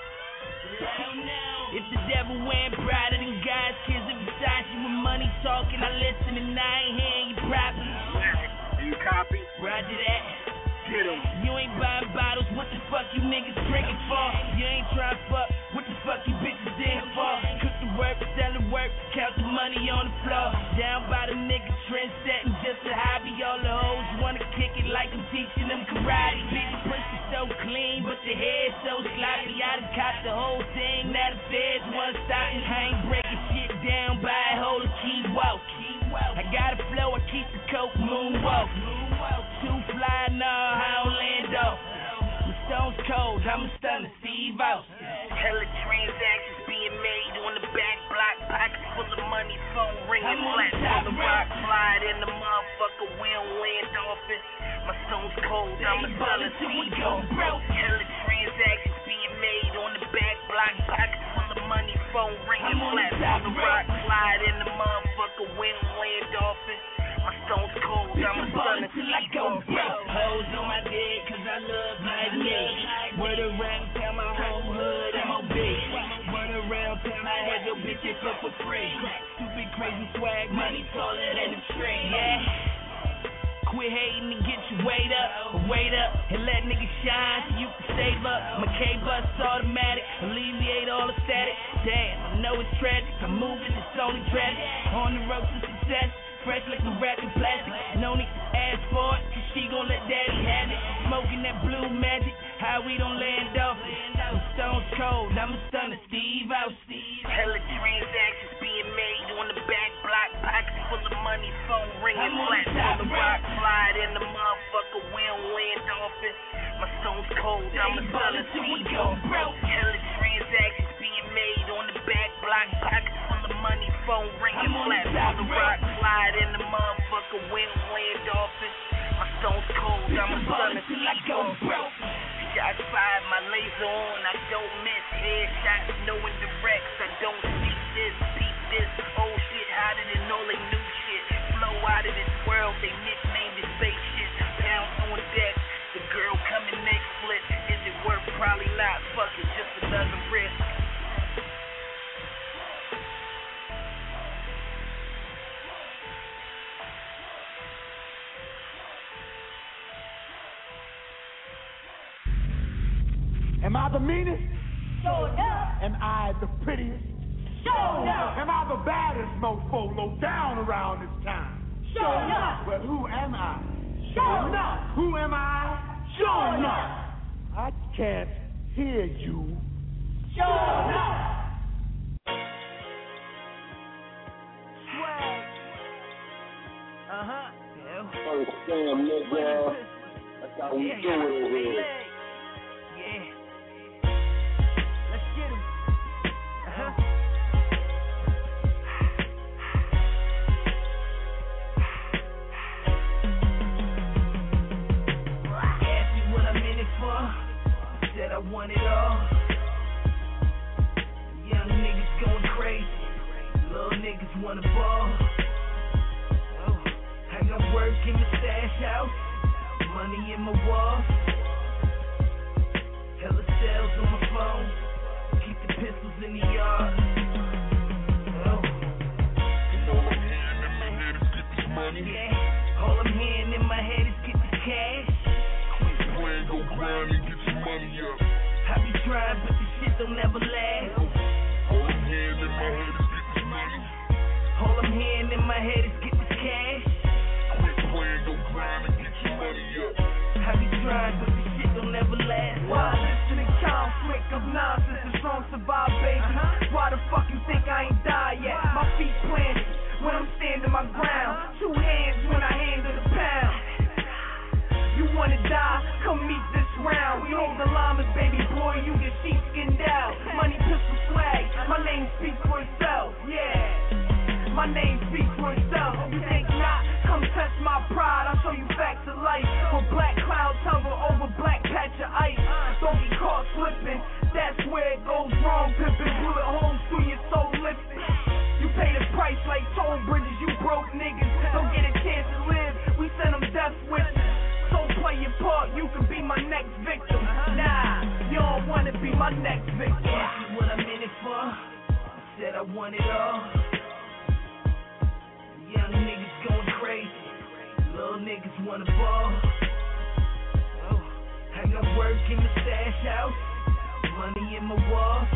If the devil wearing brighter than God's kids, if besides you with money talking, I listen and I ain't hearing you properly. You copy? Roger that. Get 'em. You ain't buying bottles, what the fuck you niggas drinking for? You ain't trying to fuck, what the fuck you bitches there for? Cook the work, sell the work, count the money on the floor. Down by the niggas, trend setting just a hobby. All the hoes wanna kick it like I'm teaching them karate. Bitch, pussy so clean, but the head so sloppy. I done caught the whole thing, now the feds wanna stop me. I ain't breaking shit down by a whole key walk. I got a flow, I keep the coke moonwalk. Too fly, nah, I don't land off. My stone's cold, I'm a stunner, Steve Austin. Hella transactions being made on the back block, pockets full of money, phone ringing, flats on the rock, slide in the motherfucker, we don't land off it. My stone's cold, I'm a stunner, Steve Austin. Hella transactions being made on the back block, pockets full of money, phone ringing, flats on the rock, slide in the motherfucker, we don't land off it. My stone's cold, I'm a stunner, Steve Austin. Hoes on my dick, cause I love my dick. Word around town, my whole hood, I'm a bitch. Word around town, I had your bitch it up for free. Stupid, crazy swag, money taller than a tree, yeah. Quit hating and get your weight up, wait up, and let niggas shine so you can save up. My K-Bus automatic, alleviate all the static. Damn, I know it's tragic, I'm moving, it's only tragic. On the road to success, fresh like a wrapping plastic. No need to ask for it, cause she gon' let daddy have it. Smoking that blue magic, how we don't land off it. I'm stone's cold, I'm a stunner, Steve Austin. Hella transactions being made on the back block, pockets full of money, phone ringing, flats on the rock, slide in the motherfucker, we don't land off it. My stone's cold, I'm a stunner, Steve Austin. Hella transactions being made on the back block, pockets full of money, phone ringing, flats on the rock, slide in the motherfucker, we don't land off it. My stone's cold, I'm a stunner, Steve Austin. Shots fired, my laser on, I don't miss. Headshots, no indirects, I don't see this, beat this. Old shit hotter than all they new shit. Flow out of this world, they nicknamed it spaceship. Pounds on deck, the girl coming next flip. Is it worth? Probably not, fuck it, just another risk. Am I the meanest? Sure enough. Am I the prettiest? Sure enough. Am I the baddest mofo low down around this town? Sure enough. Well, who am I? Sure enough. Who am I? Sure enough. I can't hear you. Sure enough. Swag. Uh-huh. Yeah. Understand, nigga. That's how we yeah, do it over here. Yeah. Let's get him. Uh-huh. Ask me what I'm in it for. Said I want it all. Young niggas going crazy. Little niggas wanna ball. Oh, I got work in the stash house. Money in my wall. Hella cells on my phone. Keep the pistols in the yard. Oh. All I'm hearing in my head is get this money. Yeah. All I'm hearing in my head is get the cash. Quit playing, go grind and get some money up. I be trying, but this shit don't never last. All I'm hearing in my head is get this money. All I'm hearing in my head is get this cash. Quit playing, go grind and get some money up. I be trying, but this shit don't never last. Why listen to conflict of nonsense and strong survive, baby? Uh-huh. Why the fuck you think I ain't died yet? My feet planted when I'm standing my ground. Two hands when I handle the pound. You wanna die? Come meet this round. We hold the llamas, baby boy, you get sheepskinned out. Money, pistol, swag, my name speaks for itself, yeah. My name speaks for itself. You think not? Come test my pride, I'll show you facts of life. Where black clouds hover over black patch of ice. Don't get caught slipping, that's where it goes wrong. want it all. Young niggas going crazy. Little niggas wanna ball. Oh, I got work in the stash house. Money in my walls.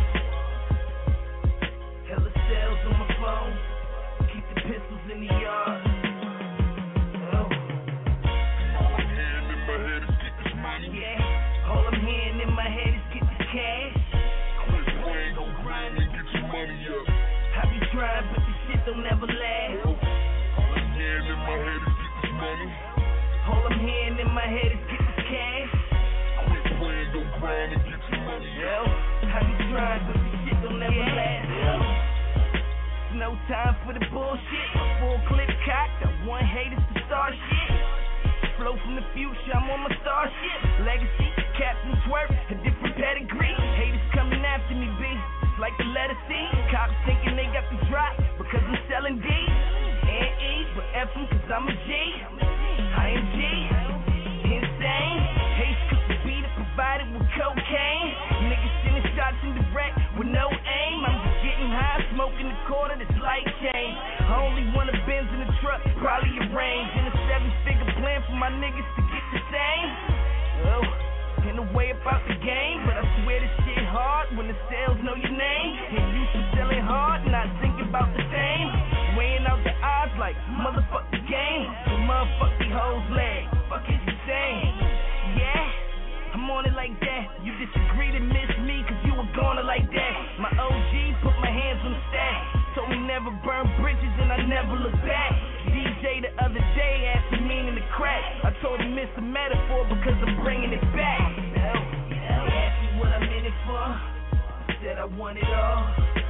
Hella sales on my phone. Keep the pistols in the yard. Oh. All I'm hearing in my head is get this money. Yeah. All I'm hearing in my head is get this cash. Quit playing, go grind and get your money up. I be trying, but this shit don't never last. All I'm hearing in my head is get this money. All I'm hearing in my head is get this cash. Quit playing, go grind and get your money up. Yo, I be trying, but this shit don't never last. Yo. No time for the bullshit. Full clip cocked. I want haters to start shit. Flow from the future, I'm on my starship. Legacy, Captain Twerk, a different pedigree. Haters coming after me, B. It's like the letter C. Cops thinking they got the drop because I'm selling D. And E, but F them cause I'm a G. I am G. Insane. Hates cook the beat up provided with cocaine. Niggas sending shots in direct with no aim. I'm just getting high, smoking the quarter that's light chain. I only want a Benz in the truck, probably a range. And a seven-figure plan for my niggas to get the same. Oh, in a way about the game, but I swear this shit hard when the sales know your name. And you should selling hard, not thinking about the fame. Weighing out the odds like motherfuck the game. The motherfuck the hoes leg, fuck is you saying? Yeah. I'm on it like that. You disagree to miss me cause you were gonna like that. My O G put my hands on the stack. Told me never burn bridges and I never look back. D J the other day asked me meaning the crack. I told him it's a metaphor because I'm bringing it back. Now, they asked me what I'm in it for. I said I want it all.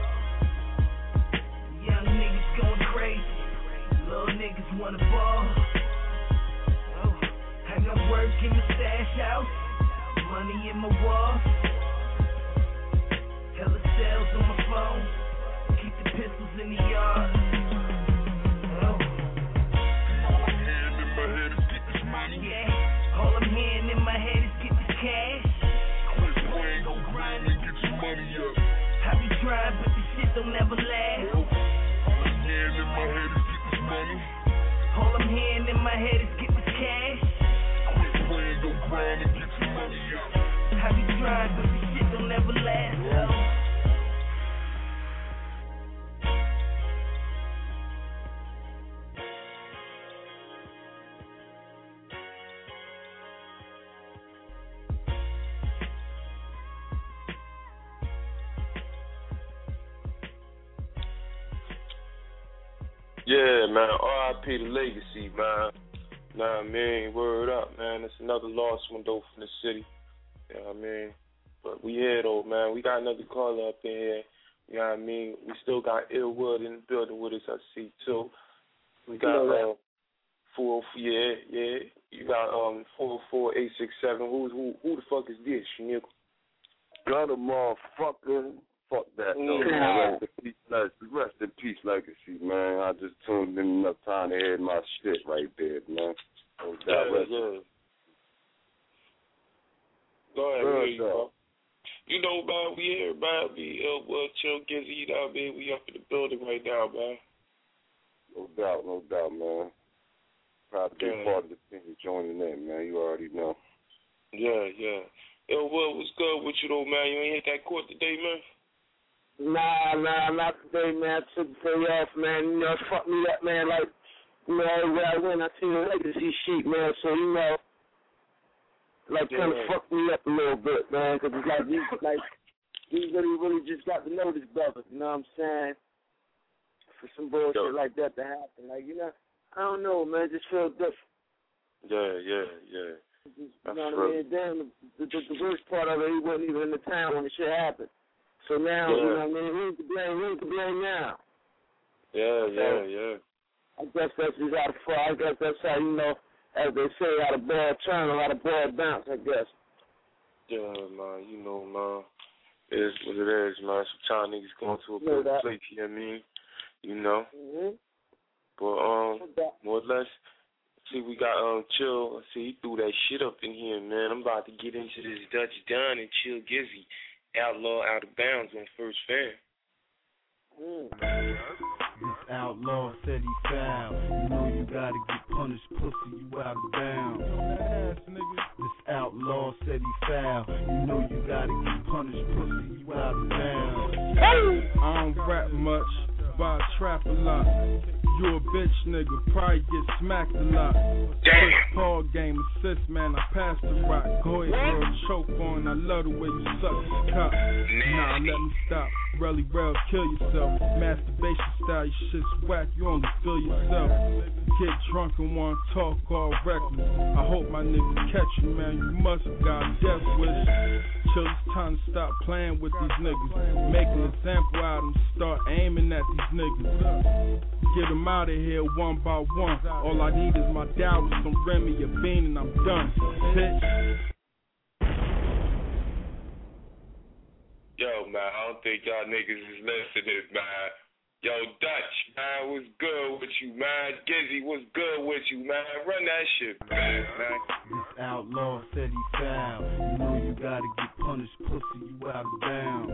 Young niggas going crazy. Little niggas wanna ball. Oh, I got work in the stash house. Money in my walls. Hella sales on my phone. Keep the pistols in the yard. Oh. All I'm hearing in my head is get this money. Yeah. All I'm hearing in my head is get this cash. Quit playing, go grind and get your money up. I be trying, but this shit don't never last. All I'm hearing in my head is get this money. All I'm hearing in my head is get this cash. Quit playing, go grind and get your money up. I be trying, but this shit don't never last. Yo. Yeah, man. R I P the legacy, man. Nah, I mean, word up, man. It's another lost one, though, from the city. You know what I mean? But we here, though, man. We got another caller up in here. You know what I mean? We still got Illwood in the building with us, I see, too. We got, uh, four, yeah, yeah. You got, um, four four eight six seven. Who, who, who the fuck is this, nigga? Got a motherfucker. Fuck that, though, Mm. man. Rest in, peace, rest, rest in peace, legacy, man. I just tuned in enough time to hear my shit right there, man. No doubt, Yeah, rest yeah. Go ahead, Good, here you go. You know, man, we here, man. We, uh, well, Chill Gizzy, you know what I mean? We up in the building right now, man. No doubt, no doubt, man. Proud to be Yeah. part of the thing joining in, man. You already know. Yeah, yeah. Yo, what was good with you, though, man? You ain't hit that court today, man? Nah, nah, not today, man. I took the day off, man. You know, it fucked me up, man. Like, you know, everywhere I went, I seen the legacy sheet, man. So, you know, like, kind of Yeah. fucked me up a little bit, man. Because it's like, we, like, we really, really just got to know this brother. You know what I'm saying? For some bullshit Yo. like that to happen. Like, you know, I don't know, man. It just feels different. Yeah, yeah, yeah. Just, you That's know what true. I mean? Damn, the, the, the worst part of it, he wasn't even in the town when the shit happened. So now, Yeah. you know what I mean? Who's to blame? Who's to blame now? Yeah, yeah, So, yeah. I guess that's just how the I guess that's how, you know, as they say, how the ball turn, how the ball bounce, I guess. Yeah, man, you know, man. It is what it is, man. Sometimes niggas going to a Know better that. place, you know what I mean? You know? Mm-hmm. But, um, more or less, see, we got, um, Chill. See, he threw that shit up in here, man. I'm about to get into this Dutch Dunn and Chill Gizzy. Outlaw Out of Bounds on First Fan. This outlaw said he foul. You know you gotta get punished, pussy, you out of bounds. This outlaw said he foul. You know you gotta get punished, pussy, you out of bounds. I don't rap much, but I trap a lot. You a bitch nigga, probably get smacked a lot. Chris Paul game assist, man, I pass the rock. Go ahead, girl, choke on, I love the way you suck this cock. Nah, let me stop, really well, kill yourself. Masturbation style, your shit's whack, you only feel yourself. Get drunk and wanna talk all reckless. I hope my niggas catch you, man, you must have got a death wish. Chill, it's time to stop playing with these niggas. Make an example out of them, start aiming at these niggas. Get them out of here one by one. All I need is my dad with some Remy, a bean, and I'm done. Bitch. Yo, man, I don't think y'all niggas is listening, man. Yo, Dutch, man, what's good with you, man? Gizzy, what's good with you, man? Run that shit back, man. This outlaw said he foul. You know you gotta get punished, pussy, you out of bounds.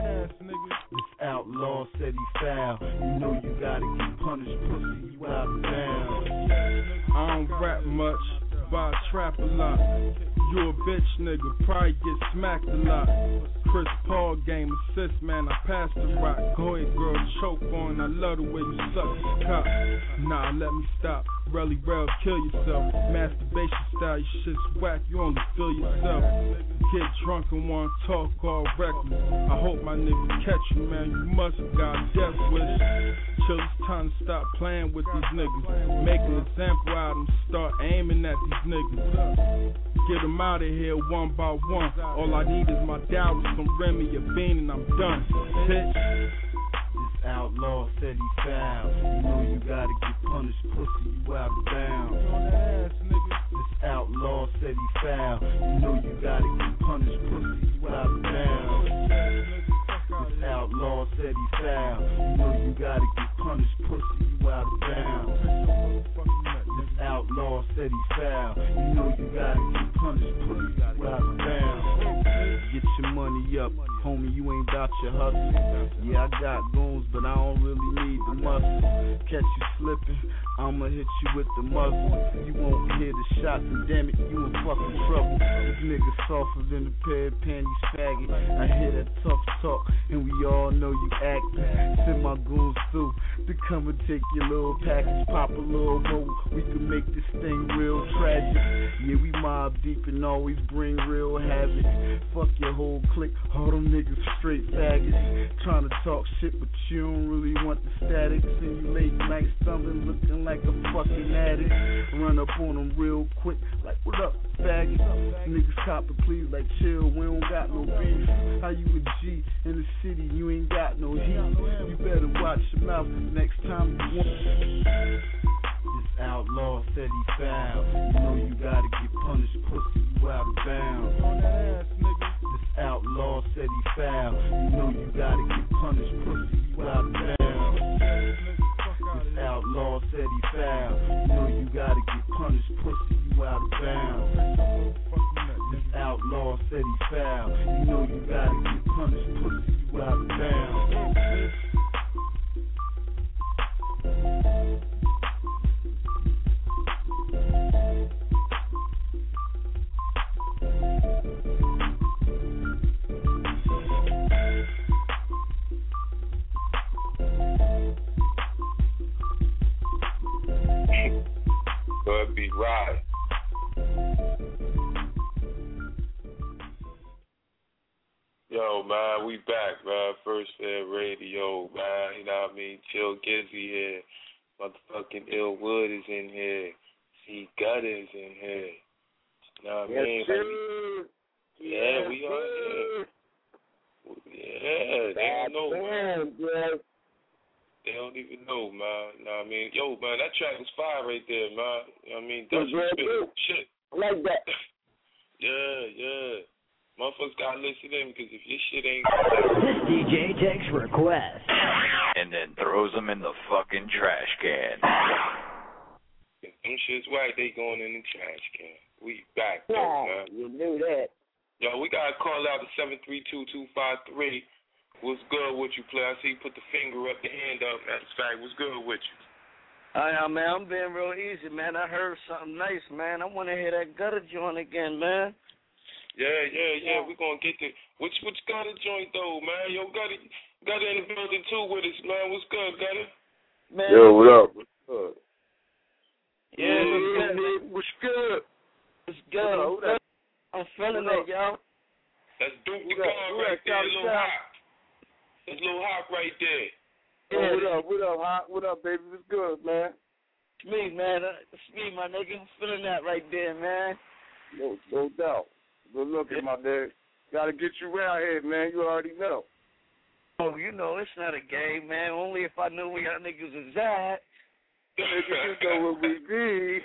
This outlaw said he foul. You know you gotta get punished, pussy, you out of bounds. I don't rap much, but I trap a lot. You a bitch nigga, probably get smacked a lot. Chris Paul game assist, man, I pass the rock. Go ahead, girl, choke on, I love the way you suck this cock. Nah, let me stop, really well, kill yourself. Masturbation style, your shit's whack, you only feel yourself. Get drunk and wanna talk all reckless. I hope my niggas catch you, man, you must have got a death wish. Chill, it's time to stop playing with these niggas. Make an example out of them, start aiming at these niggas. Get them out of here one by one. All I need is my dad with some Remy, a bean, and I'm done. Bitch. This outlaw said he foul. You know you gotta get punished, pussy, you out of bounds. This outlaw said he foul. You know you gotta get punished, pussy, you out of bounds. This outlaw said he foul. You know you gotta get punished, pussy, you out of bounds. This outlaw said he foul. You know you gotta get punished, pussy, you out of bounds. Get your money up, homie, you ain't about your hustle. Yeah, I got goons, but I don't really need the muscle. Catch you slipping, I'ma hit you with the muzzle. You won't hear the shots, and damn it, you in fucking trouble. These niggas softer than a pair of panties faggot. I hear that tough talk, and we all know you acting. Send my goons through to come and take your little package, pop a little more. We can make this thing real tragic. Yeah, we mob deep and always bring real havoc. Fuck your whole clique, all them niggas straight faggots. Trying to talk shit, but you don't really want the static. See you late night stumbling, looking like a fucking addict. Run up on them real quick, like what up, faggot? Niggas copping, please, like chill, we don't got no beef. How you a G in the city, you ain't got no heat. You better watch your mouth next time you want. This outlaw said he foul. You know you gotta get punished, pussy, you out of bounds. This outlaw said he foul. You know you gotta get punished, pussy, you out of bounds. This outlaw said he foul. You know you gotta get punished, pussy, you out of bounds. This outlaw said he foul. You know you gotta get punished, pussy, you out of bounds. Go ahead, be right. Yo, man, we back, man. First Fair Radio, man. You know what I mean? Chill Gizzy here. Motherfucking Ill Wood is in here. C Gutter is in here. You know what I mean? Yes, Like, we, yeah, yes, we are here. Yeah, they don't know, man. man. They don't even know, man. You know what I mean? Yo, man, that track was fire right there, man. You know what I mean? That's Yeah, spit yeah. shit. I like that. Yeah, yeah. Motherfuckers gotta listen in because if your shit ain't. This D J takes requests and then throws them in the fucking trash can. If them shit's whack, they going in the trash can. We back, though, Yeah, man. you knew that. Yo, we gotta call out to seven three two, two five three. What's good with you, player? I see you put the finger up, the hand up. That's fact. What's good with you? I am, man. I'm being real easy, man. I heard something nice, man. I want to hear that gutter joint again, man. Yeah, yeah, yeah. We're going to get the... Which, which gutter joint, though, man? Yo, Gutter, Gutter in the building, too, with us, man. What's good, Gutter? Man. Yo, what up? What's good? Yeah, what's good? What's good? What's good? What's good? I'm feeling it, y'all. That's Duke the God right there, Lil Hawk. That's Lil Hawk right there. Yeah, what up, what up, Hawk? What up, baby? What's good, man? It's me, man. It's me, my nigga. I'm feeling that right there, man. No, no doubt. Good looking, my nigga. Gotta get you around here, man. You already know. Oh, you know, it's not a game, man. Only if I knew where y'all niggas is at. Niggas, you know what we be.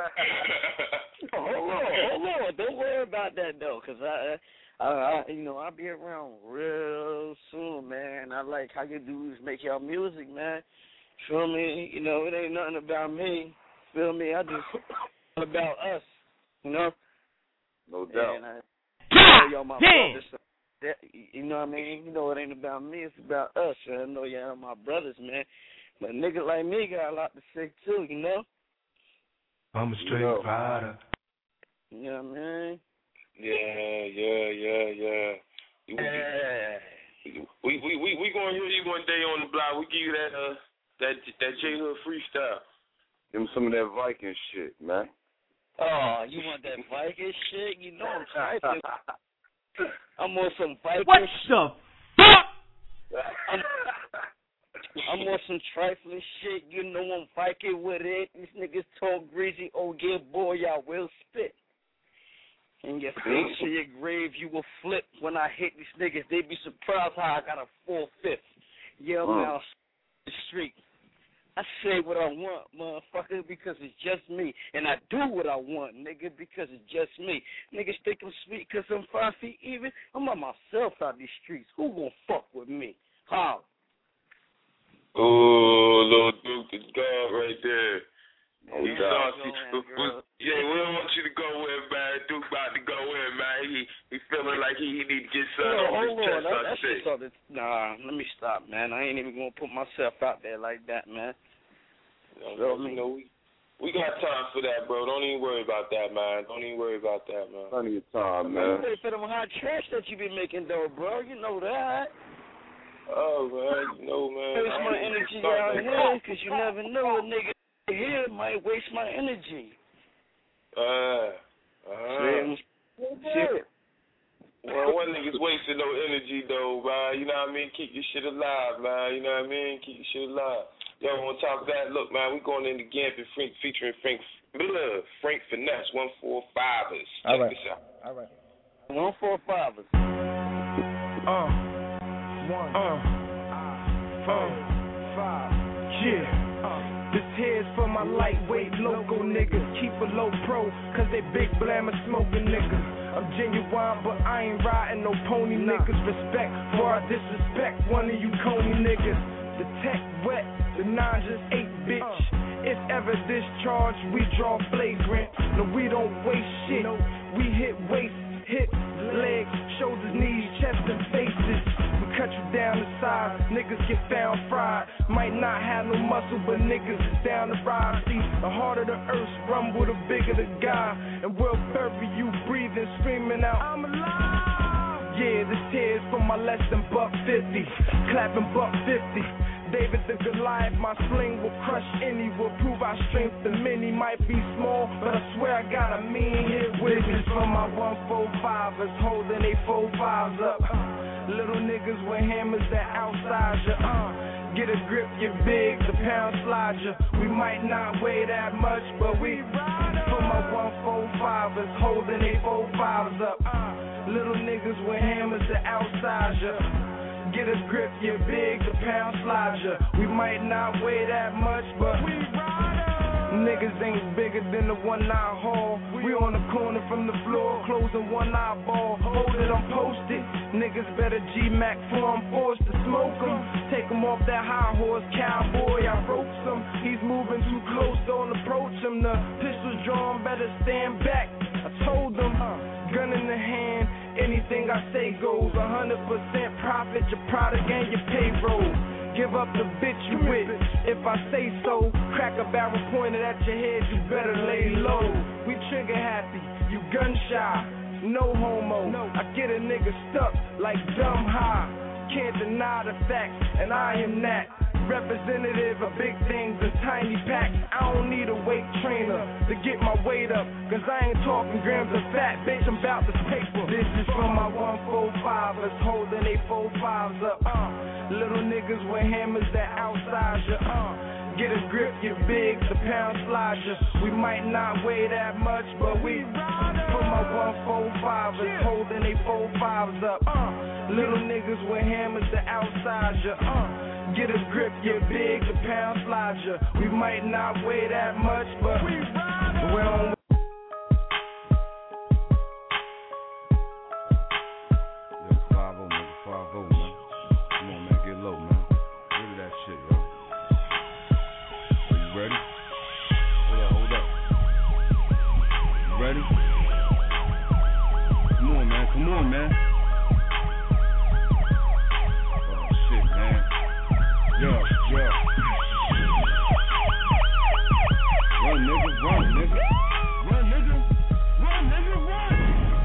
oh, hold on, hold on. Don't worry about that, though, because I... I, I, you know, I'll be around real soon, man. I like how you dudes make y'all music, man. Feel me? You know, it ain't nothing about me. Feel me? I just about us, you know? No doubt. And I, I know y'all my brothers. So that, you know what I mean? You know, it ain't about me. It's about us. And I know y'all my brothers, man. But a nigga like me got a lot to say, too, you know? I'm a straight rider. You know what I mean? Yeah, yeah, yeah, yeah. We, yeah. we, we, we, we going to hear you one day on the block. We give you that, uh, that, that J-Hood freestyle. Give him some of that Viking shit, man. Oh, you want that Viking shit? You know I'm typing. I'm on some Viking What the fuck? I'm, I'm on some trifling shit. You know I'm Viking with it. These niggas talk greasy. Oh, yeah, boy, I will spit. In your face or your grave, you will flip. When I hit these niggas, they be surprised how I got a four-fifth. Yeah, oh. man, the street. I say what I want, motherfucker, because it's just me. And I do what I want, nigga, because it's just me. Niggas think I'm sweet because I'm five feet even. I'm by myself out these streets. Who gonna fuck with me? How? Oh, little Duke the God right there. Oh, He's God. saucy. Yeah, we don't want you to go in, man. Duke about to go in, man. He he feeling like he, he need to get something off his chest. That, that's just something. Nah, let me stop, man. I ain't even gonna put myself out there like that, man. You know, you know we we got time for that, bro. Don't even worry about that, man. Don't even worry about that, man. Plenty of time, man. You pay for them hot trash that you be making, though, bro. You know that. Oh, man, you know, man. Waste my energy out here, because you never know a nigga here might waste my energy. Uh, uh. Shit. Well, one nigga's wasting no energy, though, man. You know what I mean? Keep your shit alive, man. You know what I mean? Keep your shit alive. Yo, on top of that, look, man, we going in the Gambit featuring Frank, blah, Frank Finesse, one four fivers. Check All right. this out. All right. One four fivers. Uh, one, uh, uh, five, yeah. This here's for my lightweight local niggas. Keep a low pro, cause they big blammer smoking niggas. I'm genuine, but I ain't riding no pony niggas. Respect for I disrespect one of you coney niggas. The tech wet, the nine just eight, bitch. If ever discharged, we draw flagrant. No, we don't waste shit. We hit waist, hips, legs, shoulders, knees, chest, and faces. We cut you down to size, niggas get found fried. Might not have no muscle, but niggas is down to ride. See, the harder the earth rumble, the bigger the guy. And we'll bury you breathing, screaming out, I'm alive. Yeah, this tears for my less than buck fifty. Clapping buck fifty. David the Goliath, my sling will crush any. Will prove our strength, the many might be small, but I swear I got a mean hit with me. For my one four fivers, holding they four fives up. Little niggas with hammers that outside you. Uh, get a grip, get big, the pound slide you. We might not weigh that much, but we for my one four fivers, holding they four fives up. Uh, little niggas with hammers that outside you. Get a grip, you're big, the pound slide ya. We might not weigh that much, but we ride. Niggas ain't bigger than the one eye hall. We on the corner from the floor, closing one eyeball. Hold it, I'm posted. Niggas better G-Mac for I'm forced to smoke them. Take them off that high horse, cowboy, I ropes him. He's moving too close, don't approach him. The pistol's drawn, better stand back. I told them, gun in the hand, any everything I say goes. one hundred percent profit, your product and your payroll. Give up the bitch you with, if I say so. Crack a barrel pointed at your head, you better lay low. We trigger happy, you gun shy, no homo. I get a nigga stuck like dumb high. Can't deny the facts, and I am that. Representative of big things and tiny packs. I don't need a weight trainer to get my weight up, cause I ain't talking grams of fat, bitch, I'm about this paper. This is for my one four fivers holding they four fives up. Uh, little niggas with hammers that outside you. Uh, get a grip, get big, the pound slide you. We might not weigh that much, but we for my one four fivers holding they four fives up. Uh, little niggas with hammers that outside you. Uh, Get a grip, get big, the pound slide ya. We might not weigh that much, but we ride. We're on. Yo, five oh, nigga, five oh, man. Come on, man, get low, man. Look at that shit, yo. Are you ready? Hold up, hold up. You ready? Come on, man, come on, man. Oh, shit, man. Yeah, yeah. Run, nigga, run, nigga. Run, nigga. Run, nigga, run.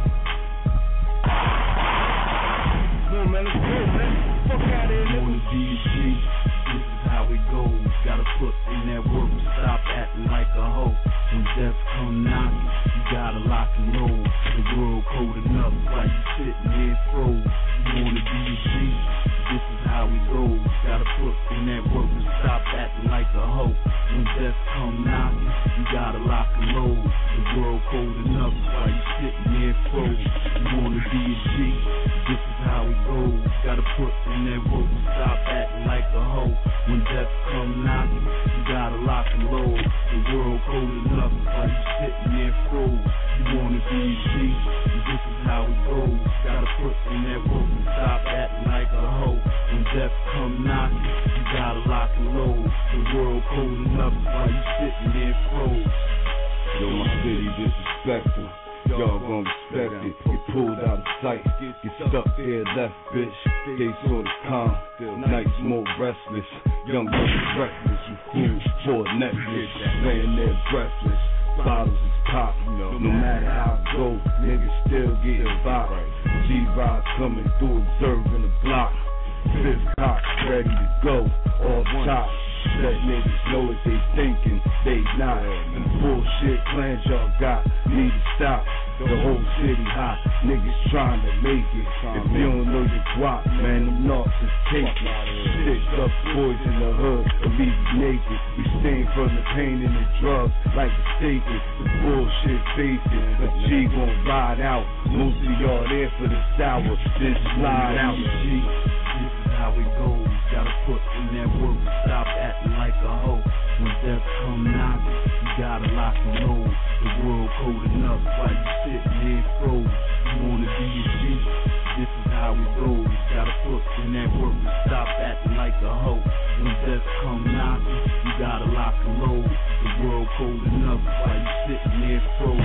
Come on, man, let's go, man. Fuck out of here, nigga. On the D G, this is how it goes. Gotta put in that work and stop acting like a hoe. When death come knocking, you gotta lock and roll. The world cold enough while you sitting here froze. You on the D G, this is how it goes. Gotta put in that work and stop acting like a hoe. When death come knocking, you gotta lock and load. The world cold enough while you sitting there froze. You on the D G, this is how it goes. Gotta put in that work and stop acting like a hoe. When death come knocking, you gotta lock and load. The world cold enough while you sitting there froze. You on the D G, this is how it goes. Gotta put in that work and stop acting like a hoe. When death come knocking, you gotta lock and load. The world cold enough while you sitting there froze. Yo, my city disrespectful. Y'all gon' respect it. Get pulled out of sight. Get stuck there left, bitch. They sort of calm. Nights more restless. Young brothers reckless. You fools for a necklace. Laying there breathless. Bottles is pop. No matter how it goes, niggas still getting by. G-Rods coming through, observing the block. Fifth cock ready to go. All top. Let niggas know what they thinking, they not. And the bullshit plans y'all got need to stop. The whole city hot, niggas trying to make it. If you don't know your guap, man, them knocks is taking. Six up boys in the hood, and leave you naked. We stain from the pain and the drugs, like the staking. The bullshit facing, but G gon' ride out. Most of y'all there for the sour, then slide out. G, this is how it goes. Gotta put in that work and stop acting like a hoe. When death come knocking, you gotta lock and load. The world cold enough while you sitting here froze. You wanna be a G, this is how it goes. Gotta put in that work and stop acting like a hoe. When death come knocking, you gotta lock and load. The world cold enough while you sitting there froze.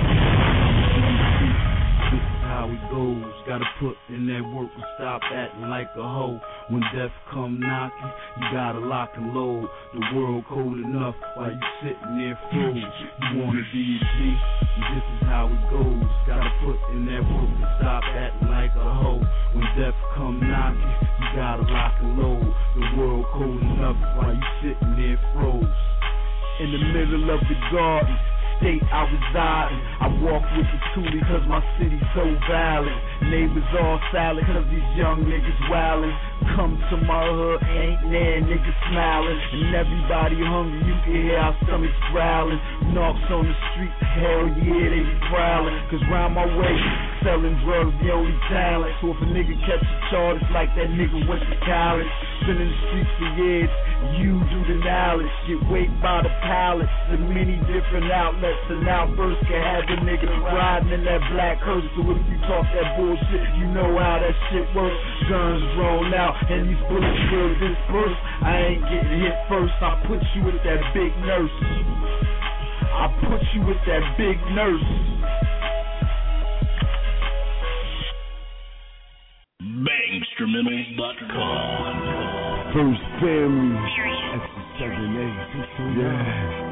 This is how it goes. Gotta put in that work and stop acting like a hoe. When death come knocking, you gotta lock and load. The world cold enough while you sitting there froze. You wanna be a G, this is how it goes. Gotta put in that work and stop acting like a hoe. When death come knocking, you gotta lock and load. The world cold enough while you sitting there froze. In the middle of the garden, state I reside in. I walk with the toolie cause my city's so violent. Neighbors all silent cause these young niggas wildin'. Come to my hood, ain't there niggas smiling. And everybody hungry, you can hear our stomachs growling. Knocks on the street, hell yeah, they be prowling. Cause round my way, selling drugs the only talent. So if a nigga catch a charge, it's like that nigga went to college. Been in the streets for years, you do the knowledge. Get weight by the pallets in many different outlets. An outburst can have a nigga riding in that black hearse. So if you talk that bullshit, you know how that shit works. Guns roll out and these bullets will disperse. I ain't getting hit first, I put you with that big nurse. I put you with that big nurse. instrumentals dot com. First family. That's the seven eight. Yeah.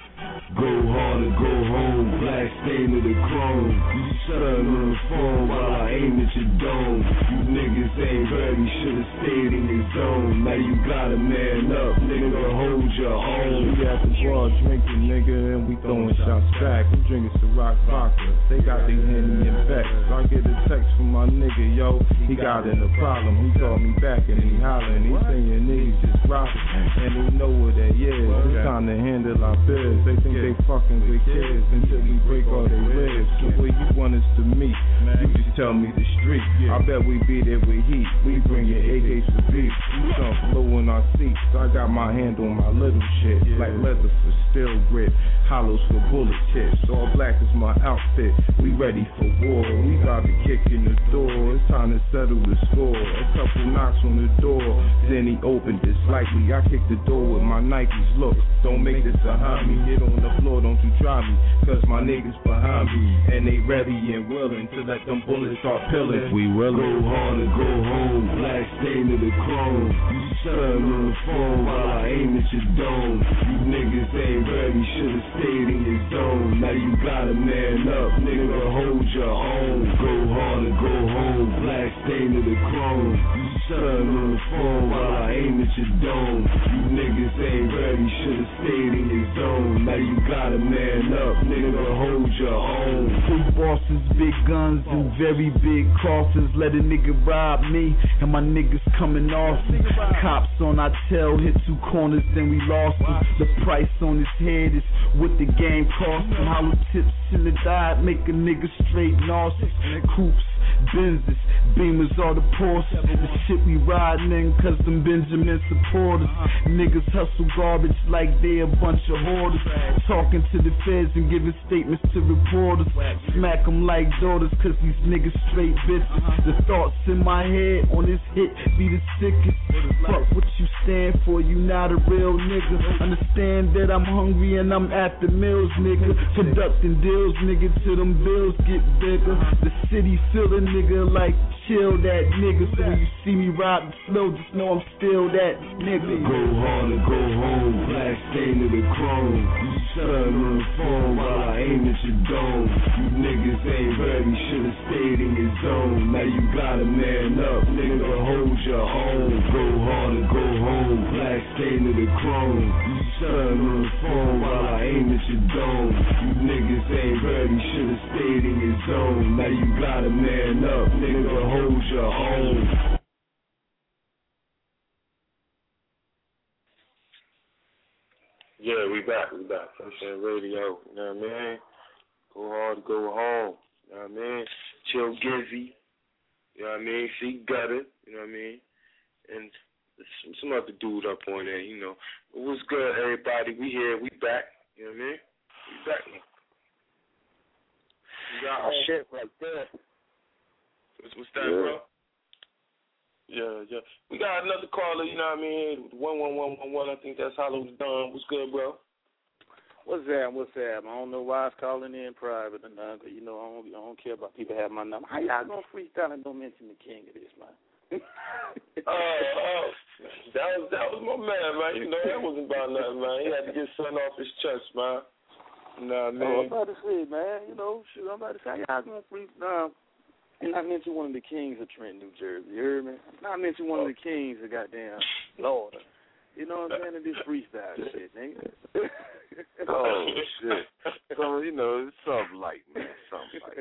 Go hard and go home, black stain of the chrome. You shut on the phone while I aim at your dome. You niggas ain't ready, should've stayed in your zone. Now you gotta man up, nigga, hold your own. We at the bar drinking, nigga, and we throwing shots back. I'm drinking Ciroc vodka, they got these Henny and Becks. I get a text from my nigga, yo, he got in a problem. He called me back and he hollering, he saying niggas just rockin', and they know what that is. It's time to handle our biz. They think they fucking with kids until we break all their ribs. So where you want us to meet, you just tell me the street. I bet we be there with heat. We bringin' A Ks for beef. We some flow in our seats. I got my hand on my little shit, like leather for steel grip, hollows for bullet tips. All black is my outfit. We ready for war. We about to kick in the door. It's time to settle the score. A couple knocks on the door, then he opened it slightly. I kicked the door with my Nikes. Look, don't make this behind me. Get on the floor, don't you try me, cause my niggas behind me, and they ready and willing to let them bullets start pilling. We willing. Go hard and go home, black stain of the chrome. You shut on the phone while I aim at your dome. You niggas ain't ready, should've stayed in your zone. Now you gotta man up, nigga, hold your own. Go hard and go home, black stain of the chrome. You shut on the phone while I aim at your dome. You niggas ain't ready, should've stayed in your zone. Now you gotta man up, nigga, hold your own. Big bosses, big guns, and very big crosses. Let a nigga rob me, and my niggas coming off him. Cops on our tail, hit two corners, then we lost him. The price on his head is what the game cost him. Hollow tips in the diet make a nigga straight nauseous. Coops, Benzes, Beamers, all the Porsches. The shit we riding in, cause them Benjamin supporters. Niggas hustle garbage like they a bunch of hoarders. Talking to the feds and giving statements to reporters. Smack them like daughters, cause these niggas straight bitches. The thoughts in my head on this hit be the sickest. Fuck what you stand for, you not a real nigga. Understand that I'm hungry and I'm at the mills, nigga. Conducting deals, nigga, till them bills get bigger. The city feel a nigga like chill that nigga. So when you see me riding slow, just know I'm still that nigga. Go hard and go home, black stain of the chrome. You shut on the phone while I aim at your dome. You niggas ain't ready, should've stayed in your zone. Now you gotta man up, nigga, hold your own. Go hard and go home, black stain of the chrome. You shut on the phone while I aim at your dome. You niggas ain't ready, should've stayed in your zone. Now you gotta man up, nigga, hold your own. Yeah, we back, we back. First Fam Radio, you know what I mean? Go hard, go home, you know what I mean? Chill Gizzy, you know what I mean? See Gutter, you know what I mean? And some, some other dude up on there, you know. But what's good, everybody? We here, we back, you know what I mean? We back now. We got our shit right there. What's, what's that, yeah. bro? Yeah, yeah. We got another caller, you know what I mean? one one one one one, I think that's Hollow's done. What's good, bro? What's that? What's that? I don't know why it's calling in private or nothing, because, you know, I don't, I don't care about people having my number. How y'all going to freestyle and don't mention the king of this, man? Oh, uh, that was that was my man, man. You know, that wasn't about nothing, man. He had to get something off his chest, man. You know what I mean? Oh, I'm about to say, man, you know, shoot, I'm about to say, how y'all going to freestyle? And not mention one of the kings of Trenton, New Jersey. You heard me? Not mention one of the kings of goddamn Florida. You know what I'm saying? And this freestyle shit, nigga. Oh, shit. So, you know, it's something light, man. Something light.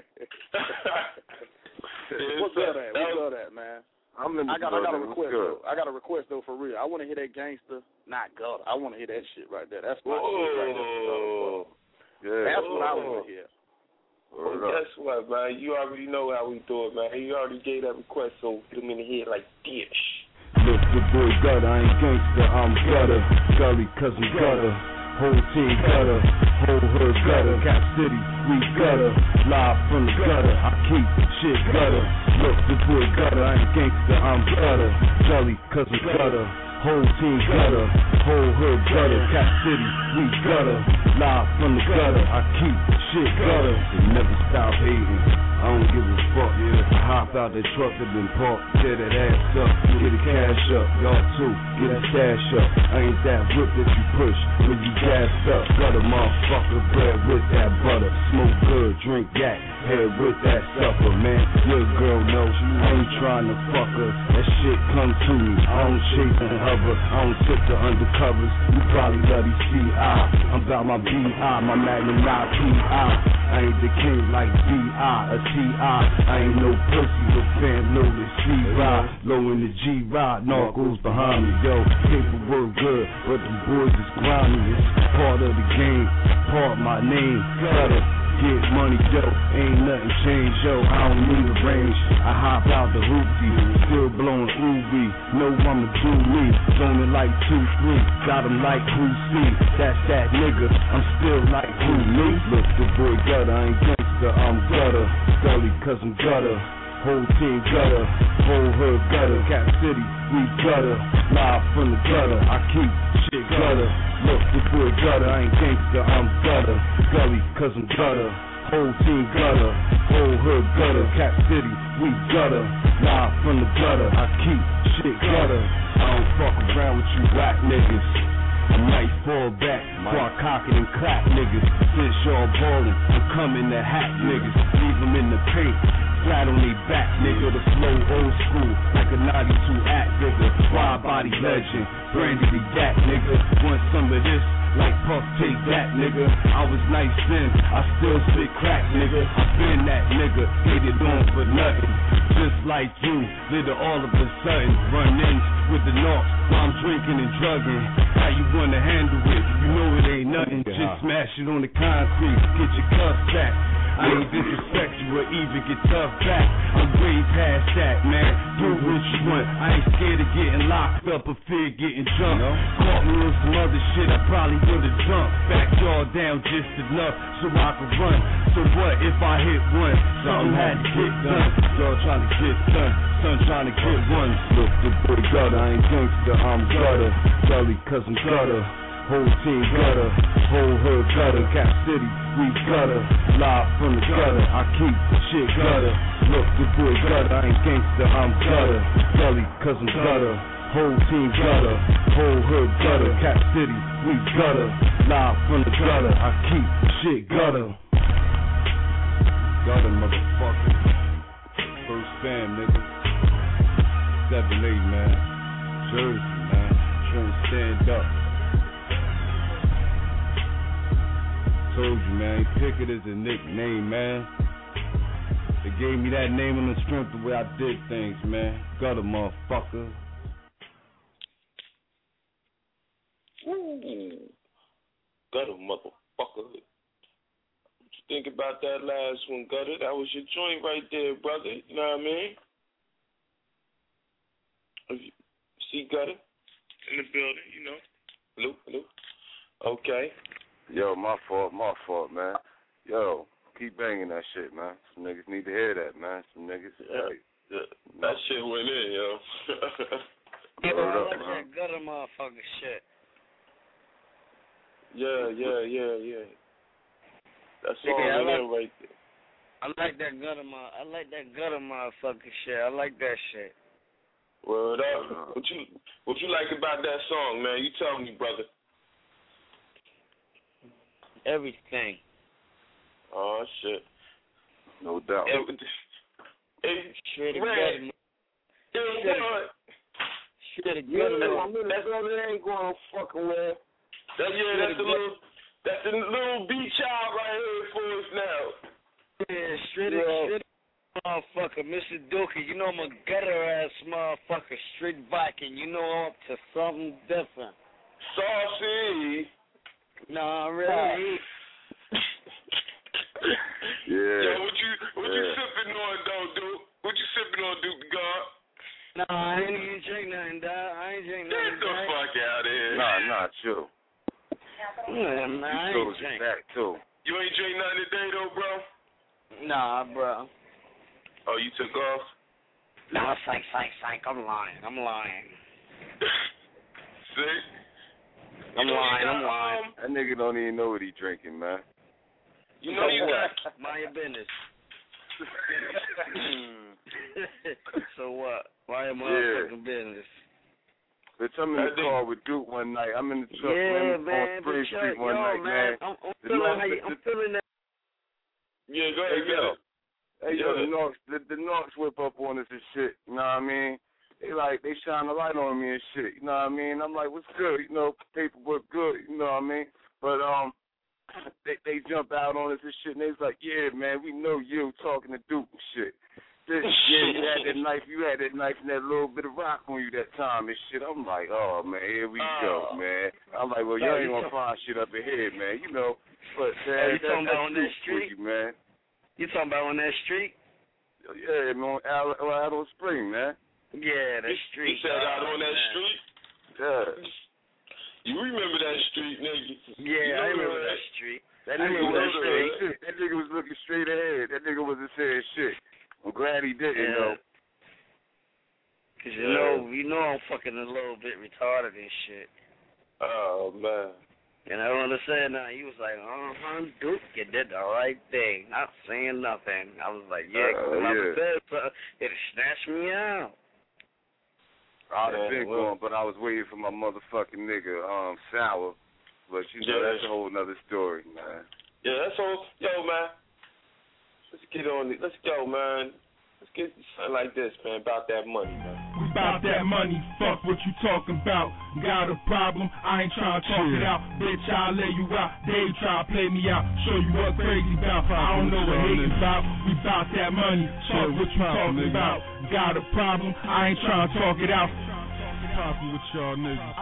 What's up, that? What's up, that, man? I'm in the I got, I got a request, though. I got a request, though, for real. I want to hear that gangster, not gutter. I want to hear that shit right there. That's my Whoa. shit right there. Yeah. That's what I want to hear. Well, guess what, man? You already know how we do it, man. You already gave that request, so get him in the head like this. Look, the boy gutter, I ain't gangster, I'm gutter. Gully, cause we gutter. Whole team gutter. Whole hood gutter. Cap City, we gutter. Live from the gutter, I keep shit gutter. Look, the boy gutter, I ain't gangster, I'm gutter. Gully, cause we gutter. Whole team gutter, whole hood gutter, Cap City, we gutter, live from the gutter, I keep shit gutter. They never stop hating. I don't give a fuck. Yeah. I hop out the truck that been parked, tear that ass up, get the cash up. Y'all too, get that stash up. I ain't that whip that you push when you gassed up. Gutter motherfucker, bread with that butter. Smoke good, drink yak, head with that supper, man. Your girl knows I ain't trying to fuck her. That shit come to me. I don't chase and hover. I don't tip the undercovers. You probably love these C I. I'm about my B I, my Magnum nine P I. I ain't the king like B I, a T I. I ain't no pussy, but fam know the C-Ride. Low in the G-Ride, narcos behind me, yo. Paperwork good, but the boys is grimy. It's part of the game, part of my name. Gotta get money, yo. Ain't nothing changed, yo. I don't need a range. I hop out the hoopty, still blowing ooby. Know I'ma do me, zoning like two three. Got 'em like who see, that's that nigga. I'm still like who me. Look, the boy gutter, I ain't gangster, I'm gutter. Gully, cause I'm gutter. Whole team gutter, whole hood gutter. Cap City, we gutter. Live from the gutter, I keep shit gutter. Look, the boy gutter, I ain't gangster, I'm gutter. Gully, cause I'm gutter. Whole team gutter, whole hood gutter. Cap City, we gutter. Live from the gutter, I keep shit gutter. I don't fuck around with you whack niggas. I might fall back, start cocking and clap niggas. Since y'all ballin', I'm coming to hack niggas. Leave them in the paint, flat on they back, nigga. The flow old school, like a ninety-two act, nigga. Wide body legend, Brandy the Yak, nigga. Want some of this? Like Puff, take that, nigga. I was nice then, I still spit crack, nigga. I been that nigga, hate it on for nothing. Just like you, little all of a sudden run in with the knocks while I'm drinking and drugging. How you wanna handle it? You know it ain't nothing. Just smash it on the concrete, get your cuffs back. I ain't disrespect you or even get tough back. I'm way past that, man. Do what you want. I ain't scared of getting locked up or fear getting jumped. No? Caught me on some other shit, I probably would've jumped. Back y'all down just enough so I could run. So what if I hit one? Something had to get done. Y'all trying to get done, son trying to get one. Look, the boy gutter, I ain't gangster, I'm gutter. Gully, cause I'm gutter. Whole team gutter, whole hood gutter. Cap City, we gutter. Live from the gutter, I keep shit gutter. Look, the boy gutter, I ain't gangster, I'm gutter. Gully, cause I'm gutter. Whole team gutter, whole hood gutter. Cap City, we gutter. Live from the gutter, I keep shit gutter. Gutter, motherfucker. First fam, nigga. seven eight, man. Jersey, man. Trying to stand up. Told you, man, pick it as a nickname, man. They gave me that name on the strength of the way I did things, man. Gutter, motherfucker. Ooh. Gutter, motherfucker. What you think about that last one, Gutter? That was your joint right there, brother. You know what I mean? If you see Gutter in the building, you know. Hello, hello. Okay. Yo, my fault, my fault, man. Yo, keep banging that shit, man. Some niggas need to hear that, man. Some niggas, yeah, like, yeah. That shit went in, yo. Yeah, I up, like man. that gutter motherfucker shit. Yeah, yeah, yeah, yeah. That song Yeah, I went like- in right there. I like that gutter mo- I like that gutter motherfucker shit. I like that shit. Word up. What you what you like about that song, man? You tell me, brother. Everything. Oh shit. No doubt. It, it, Straight to man, gutter. it, Straight what? Straight to Yeah, gutter. I mean, that's all they ain't going fucking with. That, yeah, that's a little that's a little beat child right here for us now. Yeah, straight to Yeah. straight to motherfucker, Mister Dookie. You know I'm a gutter ass motherfucker, straight Viking. You know I'm up to something different. Saucy. Nah, really. Yeah. Yo, what you what you Yeah. sipping on though, dude? What you sipping on, Duke God? Nah, I ain't even drink nothing, dog. I ain't drink Get nothing. the dog. fuck out of here. Nah, nah, chill. Yeah, man, I You ain't close your drink. back, too. You ain't drink nothing today though, bro? Nah, bro. Oh, you took off? Nah, psych, psych, psych. I'm lying. I'm lying. See? I'm You know, lying. you I'm got, lying. um, That nigga don't even know what he drinking, man. You know you got. Mind your business. So what? Mind your motherfucking yeah. business. Bitch, I'm in the car with Duke one night. I'm in the truck yeah, man, man, on Spring sure, Street one yo, night, man. man. I'm, I'm feeling how you, I'm feeling that. Yeah, go ahead, hey, yo. Hey, yo, yeah. the Knox, the, the Knox whip up on us and shit, you know what I mean? They like, they shine a light on me and shit, you know what I mean? I'm like, what's good? You know, paperwork good, you know what I mean? But, um, they they jump out on us and shit, and they was like, yeah, man, we know you talking to Duke and shit. This, yeah, you had that knife, you had that knife and that little bit of rock on you that time and shit. I'm like, oh, man, here we oh. go, man. I'm like, well, y'all ain't gonna find shit up in here, man, you know. But, man, oh, you that, talking about on that Duke street? You, man. You talking about on that street? Yeah, man, out on Spring, man. Yeah, that street. You said out on that man. street? Yeah. You remember that street, nigga? Yeah, you know I remember that, that street. That nigga, was that street. Shit. That nigga was looking straight ahead. That nigga wasn't saying shit. I'm glad he didn't, yeah. though. Cause you yeah. know, you know I'm fucking a little bit retarded and shit. Oh, man. And I don't understand now. He was like, uh-huh, Duke, you did the right thing. Not saying nothing. I was like, yeah, cause uh, if I yeah. was there, it'd snatch me out. I'd have yeah, been well. going, but I was waiting for my motherfucking nigga, um, Sour. But, you know, yeah. that's a whole nother story, man. Yeah, that's all. Yo, man. Let's get on it. Let's go, man. Let's get something like this, man, about that money, man. We about that money, fuck what you talking about. Got a problem, I ain't trying to talk it out. Bitch, I'll lay you out, they try to play me out. Show you what crazy about, I don't know what hating about. We about that money, fuck what you talking about. Got a problem, I ain't trying to talk it out. Poppin' with y'all niggas.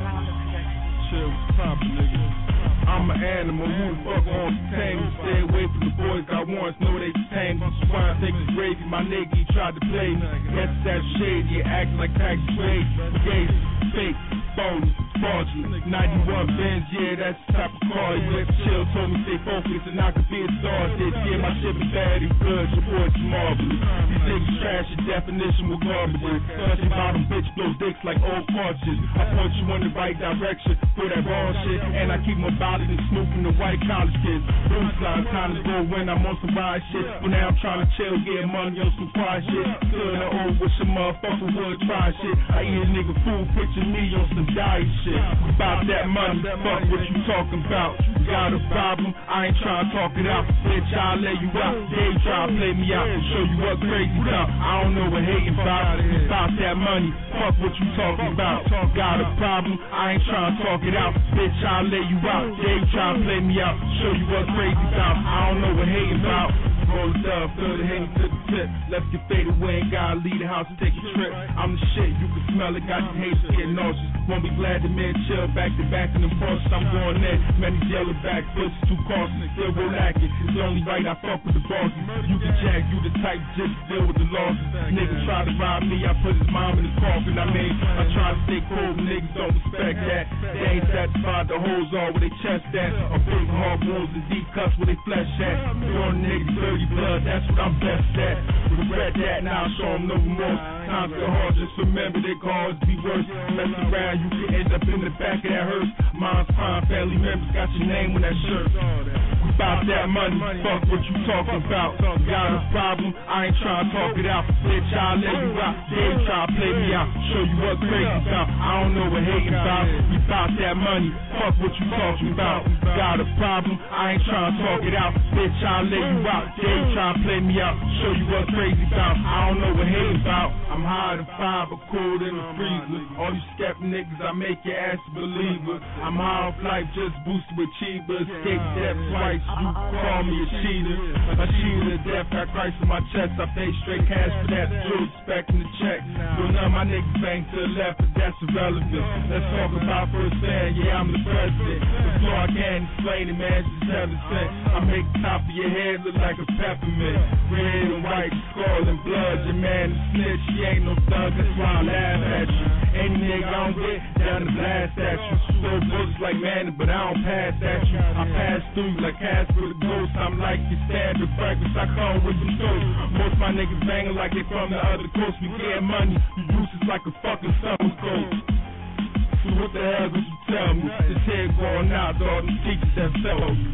Chill, what's poppin', niggas? I'm an animal, who the fuck wants to tame me? Stay away from the boys, got warrants, know they tame me. Swine take the gravy, my nigga, he tried to play me. Yes, that's shady, you acting like tax trade. Gaze, fake, phony, fraudulent. ninety-one Benz, yeah, that's the type of car. You let chill, told me stay focused and I could be a star. Did yeah, my shit is bad and good, your boy's marvelous. These niggas trash, your definition with garbage. Touching bottom bitch blows dicks like old cartridges. I point you in the right direction for that wrong shit, and I keep my body and snooping the white college kids. Blue slide, time to go when I'm on some ride shit. But now I'm trying to chill, get money on some quiet shit. Still in the old with some motherfucker would try shit. I eat a nigga food, picture me on some diet shit. About that money, fuck what you talking about. Got a problem, I ain't trying to talk it out. Bitch, I'll lay you out, they try to play me out. Show you what crazy about, I don't know what hating about. About that money, fuck what you talking about. Got a problem, I ain't trying to talk it out. Bitch, I'll lay you out, they try to play me out. Show you what crazy about, I don't know what hating about. Roll it up, throw the Henny to the tip. Let's get faded away, ain't gotta leave the house and take a trip. I'm the shit, you can smell it, got these haters getting nauseous. Won't be glad to man chill back to back in the Porsche. I'm going in, man, these yellow back, pussy too costly, still will lack it. It's only right I fuck with the bosses. You can jack, you the type just deal with the losses. Niggas try to rob me, I put his mom in his coffin. I mean, I try to stay cool, but niggas don't respect that. They ain't satisfied, the holes all where they chest at. Or big hard wounds and deep cuts where they flesh at. Doing niggas dirty blood, that's what I'm best at. Regret that, now I show them no remorse. Times get hard, just remember they can always be worse. Mess around, you can end up in the back of that hearse. Mine's fine, family members got your name on that shirt. We bout that money, fuck what you talking about. Got a problem, I ain't trying to talk it out. Bitch, I'll let you out, they try to play me out. Show you what crazy about, I don't know what hating about. We bout that money, fuck what you talking about. Got a problem, I ain't trying to talk it out. Bitch, I'll let you out, they try to play me out. Show you what crazy about, I don't know what hating about. I'm higher than five, but cold in the freezer. All you skeptic niggas, I make your ass a believer. I'm high off life, just boosted with cheaper. Escape death twice, you call me a cheater. A cheater to death, got Christ in my chest. I pay straight cash for that, true expecting the check. So none of my niggas bang to the left, but that's irrelevant. Let's talk about first hand, yeah, I'm the president. Before I can't explain it, man, just heaven sent. I make the top of your head look like a peppermint. Red and white, skull and blood, your man is snitch. She ain't no thug, that's why I laugh at you. Any nigga I don't get, down to blast at you. Throw bullets like Manny, but I don't pass at you. I pass through you like Casper the Ghost. I'm like your standard breakfast, I come with them toast. Most my niggas banging like they from the other coast. We getting money, you useless like a fucking summer coat. So what the hell did you tell me? This head going out, all them teachers that sell you.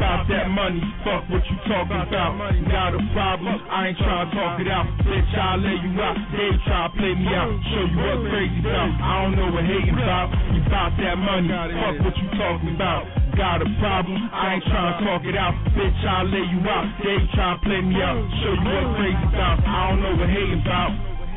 about that money, fuck what you talking about. Got a problem, I ain't trying to talk it out. Bitch, I'll lay you out, they try to play me out. Show you what crazy about, I don't know what hating about. You about that money, fuck what you talking about. Got a problem, I ain't trying to talk it out. Bitch, I'll lay you out, they try to play me out. Show you what crazy about, I don't know what hating about.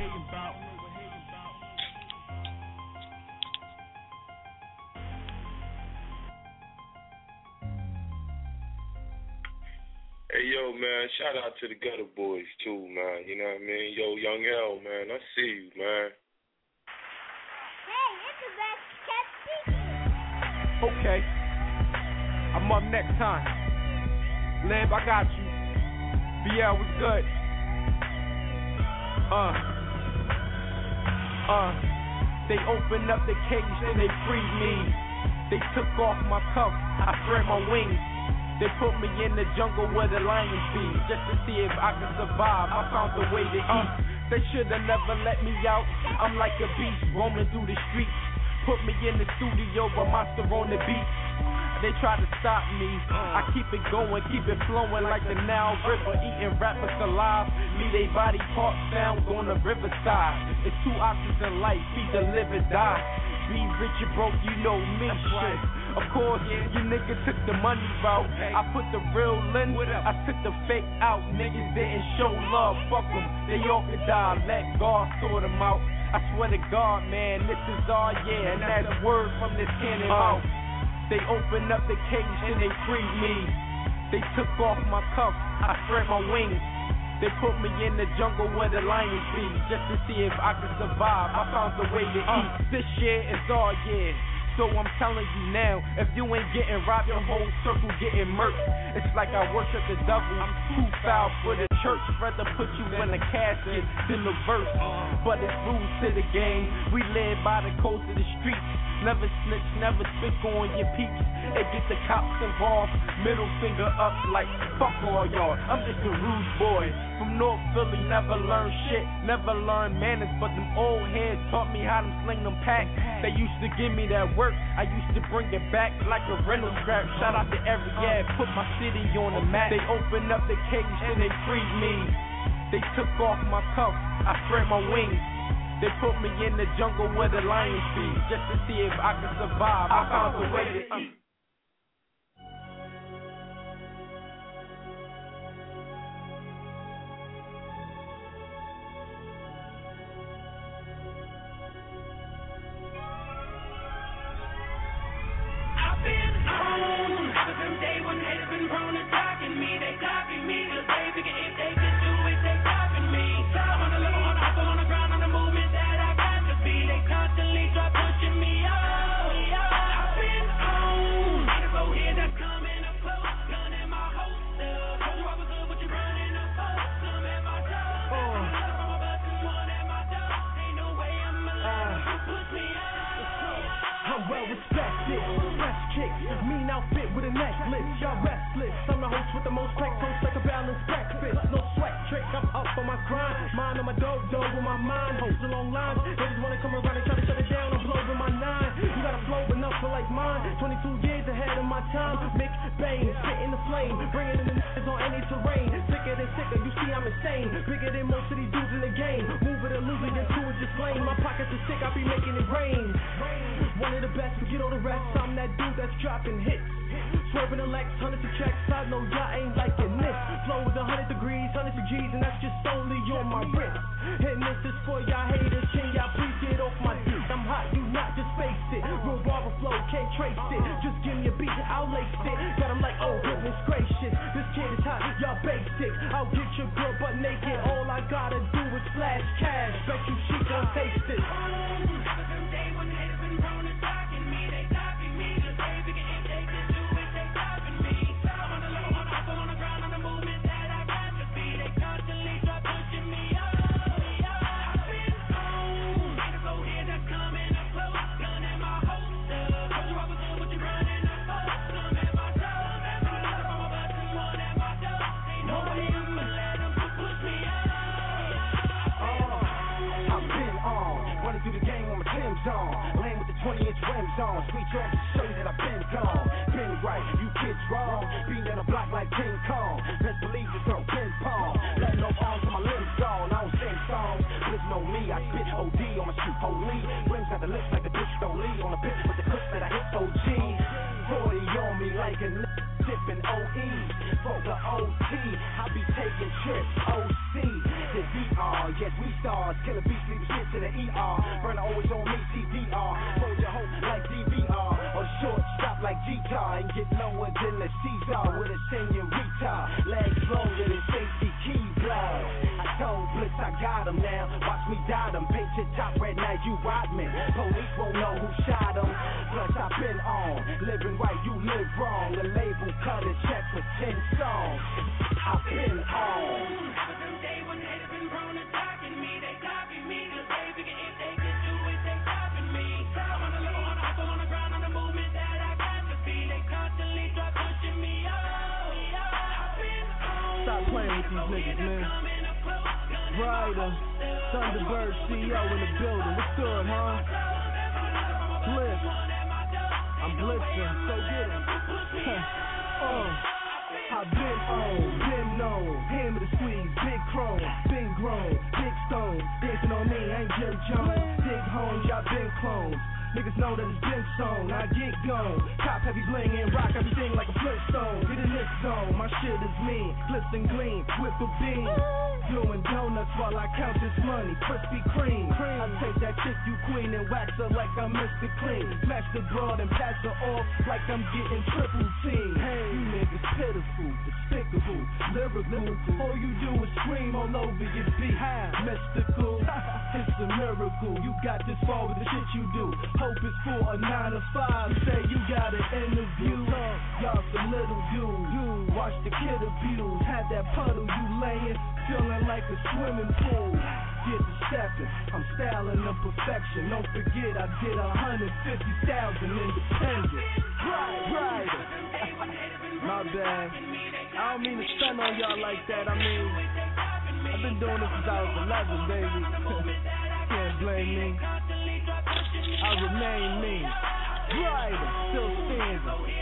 Hey, yo, man, shout out to the Gutter Boys, too, man. You know what I mean? Yo, Young L, man, I see you, man. Hey, it's the best cat speaking. Okay. I'm up next time. Lamb, I got you. B L was good. Uh. Uh. They opened up the cage and they freed me. They took off my cuffs, I spread my wings. They put me in the jungle where the lions be, just to see if I could survive. I found a way to eat. They should've never let me out. I'm like a beast roaming through the streets. Put me in the studio, a monster on the beat. They try to stop me. I keep it going, keep it flowing like the Nile River. Eating rappers alive. Me they body part sounds on the riverside. It's two options in life, either live or die. Be rich or broke, you know me, shit. Of course, you niggas took the money route. I put the real in, I took the fake out. Niggas didn't show love, fuck them. They all could die, let God sort them out. I swear to God, man, this is all, yeah. And that's word from this cannon mouth. They opened up the cage and they freed me. They took off my cuffs, I spread my wings. They put me in the jungle where the lions be, just to see if I could survive. I found a way to eat. This shit is all, yeah. So I'm telling you now, if you ain't getting robbed, your whole circle getting murked. It's like I worship the devil, I'm too foul for the church. Rather put you in a casket than the verse. But it's rules to the game, we live by the coast of the streets. Never snitch, never spit on your peeps. And get the cops involved, middle finger up like fuck all y'all. I'm just a rude boy from North Philly, never learned shit, never learned manners. But them old heads taught me how to sling them packs. They used to give me that work, I used to bring it back like a rental scrap. Shout out to every yeah, put my city on the map. They opened up the cage and they freed me. They took off my cuffs, I spread my wings. They put me in the jungle where the lions be, just to see if I could survive. I found a way to eat. I've been on, from day one haters been prone to talking me. They copy me, cause they figure if they could do it, they copy me. So I'm on the level, on the on the ground, on the movement that I got to be. They constantly try pushing me up. I've been on, haters go here, that's coming up close. Gun in my holster. Told you I was good, but you running up close. Some at my door. From my bus and one at my door. Ain't no way I'm alive. You push me up. I'm well respected, fresh kicks, mean outfit with a necklace, y'all restless. I'm the host with the most crack toast like a balanced breakfast. No sweat trick, I'm up on my grind, mind on my dope, dope with my mind. Hoes a long line, they just wanna come around and try to shut it down. I'm blowing my nine, you got a flow enough for like mine. twenty-two years ahead of my time, Mick Bane, spitting the flame, bringing in the niggas on any terrain. Sicker than sicker, you see I'm insane, bigger than most of these dudes in the game. Move it or lose it, your two is just lame. My pockets are sick, I be making it rain. One of the best, forget all the rest. I'm that dude that's dropping hits. Swerving the Lex, hundreds of checks. I know y'all ain't liking this. Flow is a hundred degrees, hundreds of G's, and that's just only on my wrist. And this is for y'all haters. Can y'all please get off my dick? I'm hot, you not just face it. Real barber flow, can't trace it. Just give me a beat, I'll lace it. Got 'em like, oh goodness gracious. This kid is hot, y'all basic. I'll get your girl butt naked. All I gotta do is flash cash. Bet you she gon' taste it. On, lane with the twenty inch rims on, sweet joint to show you that I've been gone, been right. You kids wrong. Being in a block like King Kong. Best believe it's her ping pong. Letting no arms to my limbs gone. I don't sing songs. Listen on me, I spit O D on my shoe. Holy rims got the lips like the bitch don't leave on the bitch with the clips that I hit O G. forty on me like a n- sipping O E. For the O T, I be taking trips. O C, the D R. Yes, we stars. Killer beats, leave the shit to the E R. Burner always on me, C D R. Hold your hope like D V R. Or short stop like G-Tar. And get lower than the Caesar with a senorita. Legs longer than safety key blood. I told Blitz I got him now. Watch me dot him. Paint your top red, now you Rodman. Police won't know who shot him. Plus I've been on. Living right, you live wrong. The label cut a check for ten songs. I've been on. Stop playing with these niggas, man. Ryder, Thunderbird C E O in the building. What's good, huh? Blitz. I'm blitzing, so get him. uh, I've been on, been known. Hammer the squeeze, big chrome, been grown, big stone. Dancing on me, ain't Jim Jones. Dig home, y'all been clones. Niggas know that it's been sown, I get gone. Top heavy bling and rock everything like a Flintstone. Get in this zone, my shit is mean. Glitz and gleam, whip the beam. Doing donuts while I count this money. Krispy Kreme. I take that chick you queen and wax her like I'm Mister Clean. Smash the broad and pass her off like I'm getting triple team. Hey, you niggas pitiful, despicable, lyrical. All you do is scream all over your beat. Mystical, it's a miracle. You got this far with the shit you do. Hope is for a nine to five. Say you got an interview. Y'all some little dudes. You watch the kid abuse. Had that puddle you laying, feeling like a swimming pool. Get to stepping, I'm styling of perfection. Don't forget I did a hundred fifty thousand independent. Right, right. My bad. I don't mean to stun on y'all like that. I mean, I've been doing this since I was eleven, baby. Can't blame me. I remain me. Right, still standing.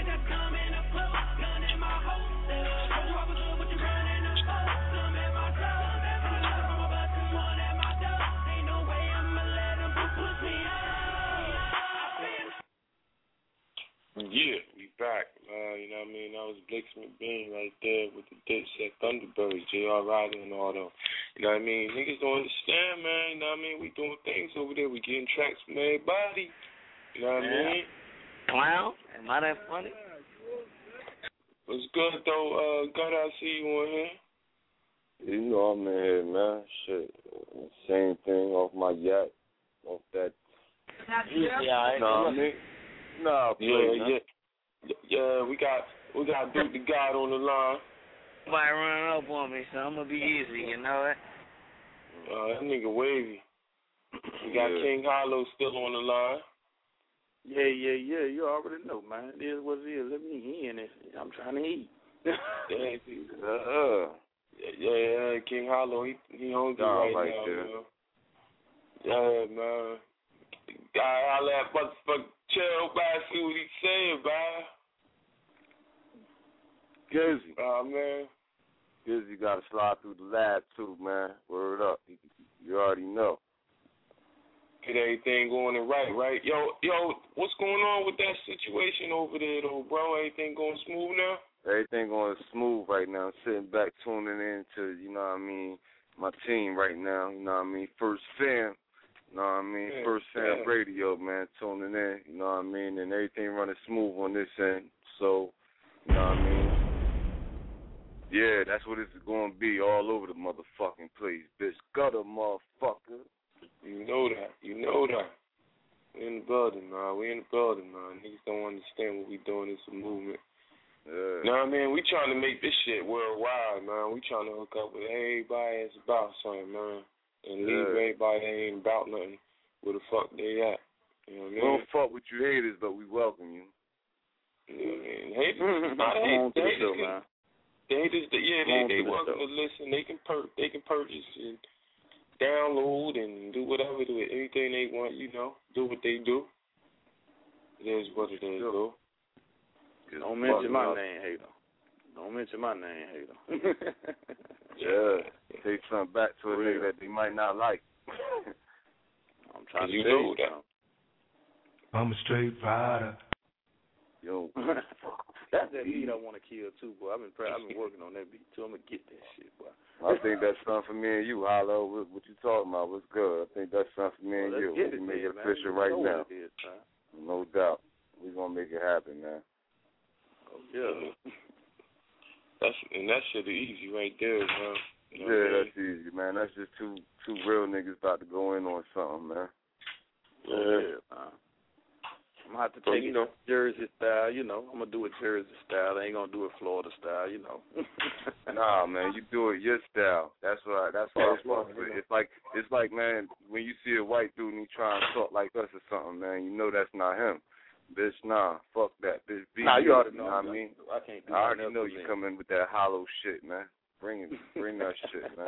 Yeah, we back. Uh, you know what I mean? That was Blix McBean right there with the Dipset Thunderbirds, J R Ryder and all them. You know what I mean? Niggas don't understand, man. You know what I mean? We doing things over there. We getting tracks from everybody. You know what yeah. I mean? Clown? Am I that funny? What's good, though? Uh, God, I see you on here. You know I'm in here, man. Shit. Same thing off my yacht. Off that. Yeah, yeah. Know what I mean? Nah, yeah, yeah, yeah, yeah. We got we got Duke the God on the line. Somebody running up on me, so I'm gonna be easy. You know it. Uh, that nigga wavy. We got yeah. King Hollow still on the line. Yeah, yeah, yeah. You already know, man. It is what it is. Let me in it. I'm trying to eat. yeah, uh, yeah, yeah, King Hollow. He he hungry right, right now, there. Man. Yeah, man. Guy holler at motherfucker. Chill, man, see what he's saying, man. Gizzy. Oh, man. Gizzy got to slide through the lab, too, man. Word up. You already know. Get everything going in right, right? Yo, yo, what's going on with that situation over there, though, bro? Everything going smooth now? Everything going smooth right now. I'm sitting back tuning in to, you know what I mean, my team right now. You know what I mean? First Fam. You know what I mean? Yeah, First Fam yeah. Radio, man, tuning in, you know what I mean? And everything running smooth on this end. So, you know what I mean? Yeah, that's what it's going to be all over the motherfucking place. Bitch, gutter, motherfucker. You know that. You know that. We in the building, man. We in the building, man. Niggas don't understand what we doing. It's a movement. Yeah. You know what I mean? We trying to make this shit worldwide, man. We trying to hook up with everybody that's about something, man. And leave yeah. everybody that ain't about nothing where the fuck they at. You know what I mean? We don't fuck with you haters, but we welcome you. You know what I mean? Haters, not haters. The haters, can, the haters, the, yeah, they, they welcome to listen. They can per, they can purchase and download and do whatever, do anything they want, you know, do what they do. It is what it is, though. It's Don't mention Fuck my up. name, hater. Don't mention my name, hater. Yeah. Say something back to a nigga that they might not like. I'm trying to You tell know you that. I'm a straight rider. Yo. That's that beat I want to kill too, boy. I've been I've been working on that beat too. I'm gonna get that shit, boy. I think that's something for me and you, Hollow. What, what you talking about? What's good? I think that's something for me and well, you. Let's get We it, can make man, it official man. right You know now. what it is, man. No doubt. We're gonna make it happen, man. Oh yeah. That's and that shit is easy right there, man. You know Yeah, what I mean? that's easy, man. That's just two two real niggas about to go in on something, man. Oh, yeah, man. I'm gonna have to So, take you it know. Jersey style, you know. I'm gonna do it Jersey style. I ain't gonna do it Florida style, you know. Nah, man, you do it your style. That's what I, that's what I That's right, fuck with. you know. It's like it's like, man, when you see a white dude and he trying to talk like us or something, man, you know that's not him. Bitch, nah, fuck that. Bitch, be Nah, you already know. what I mean? I can't do I already nothing know else you with come in with that hollow shit, man. Bring it, bring that shit, man.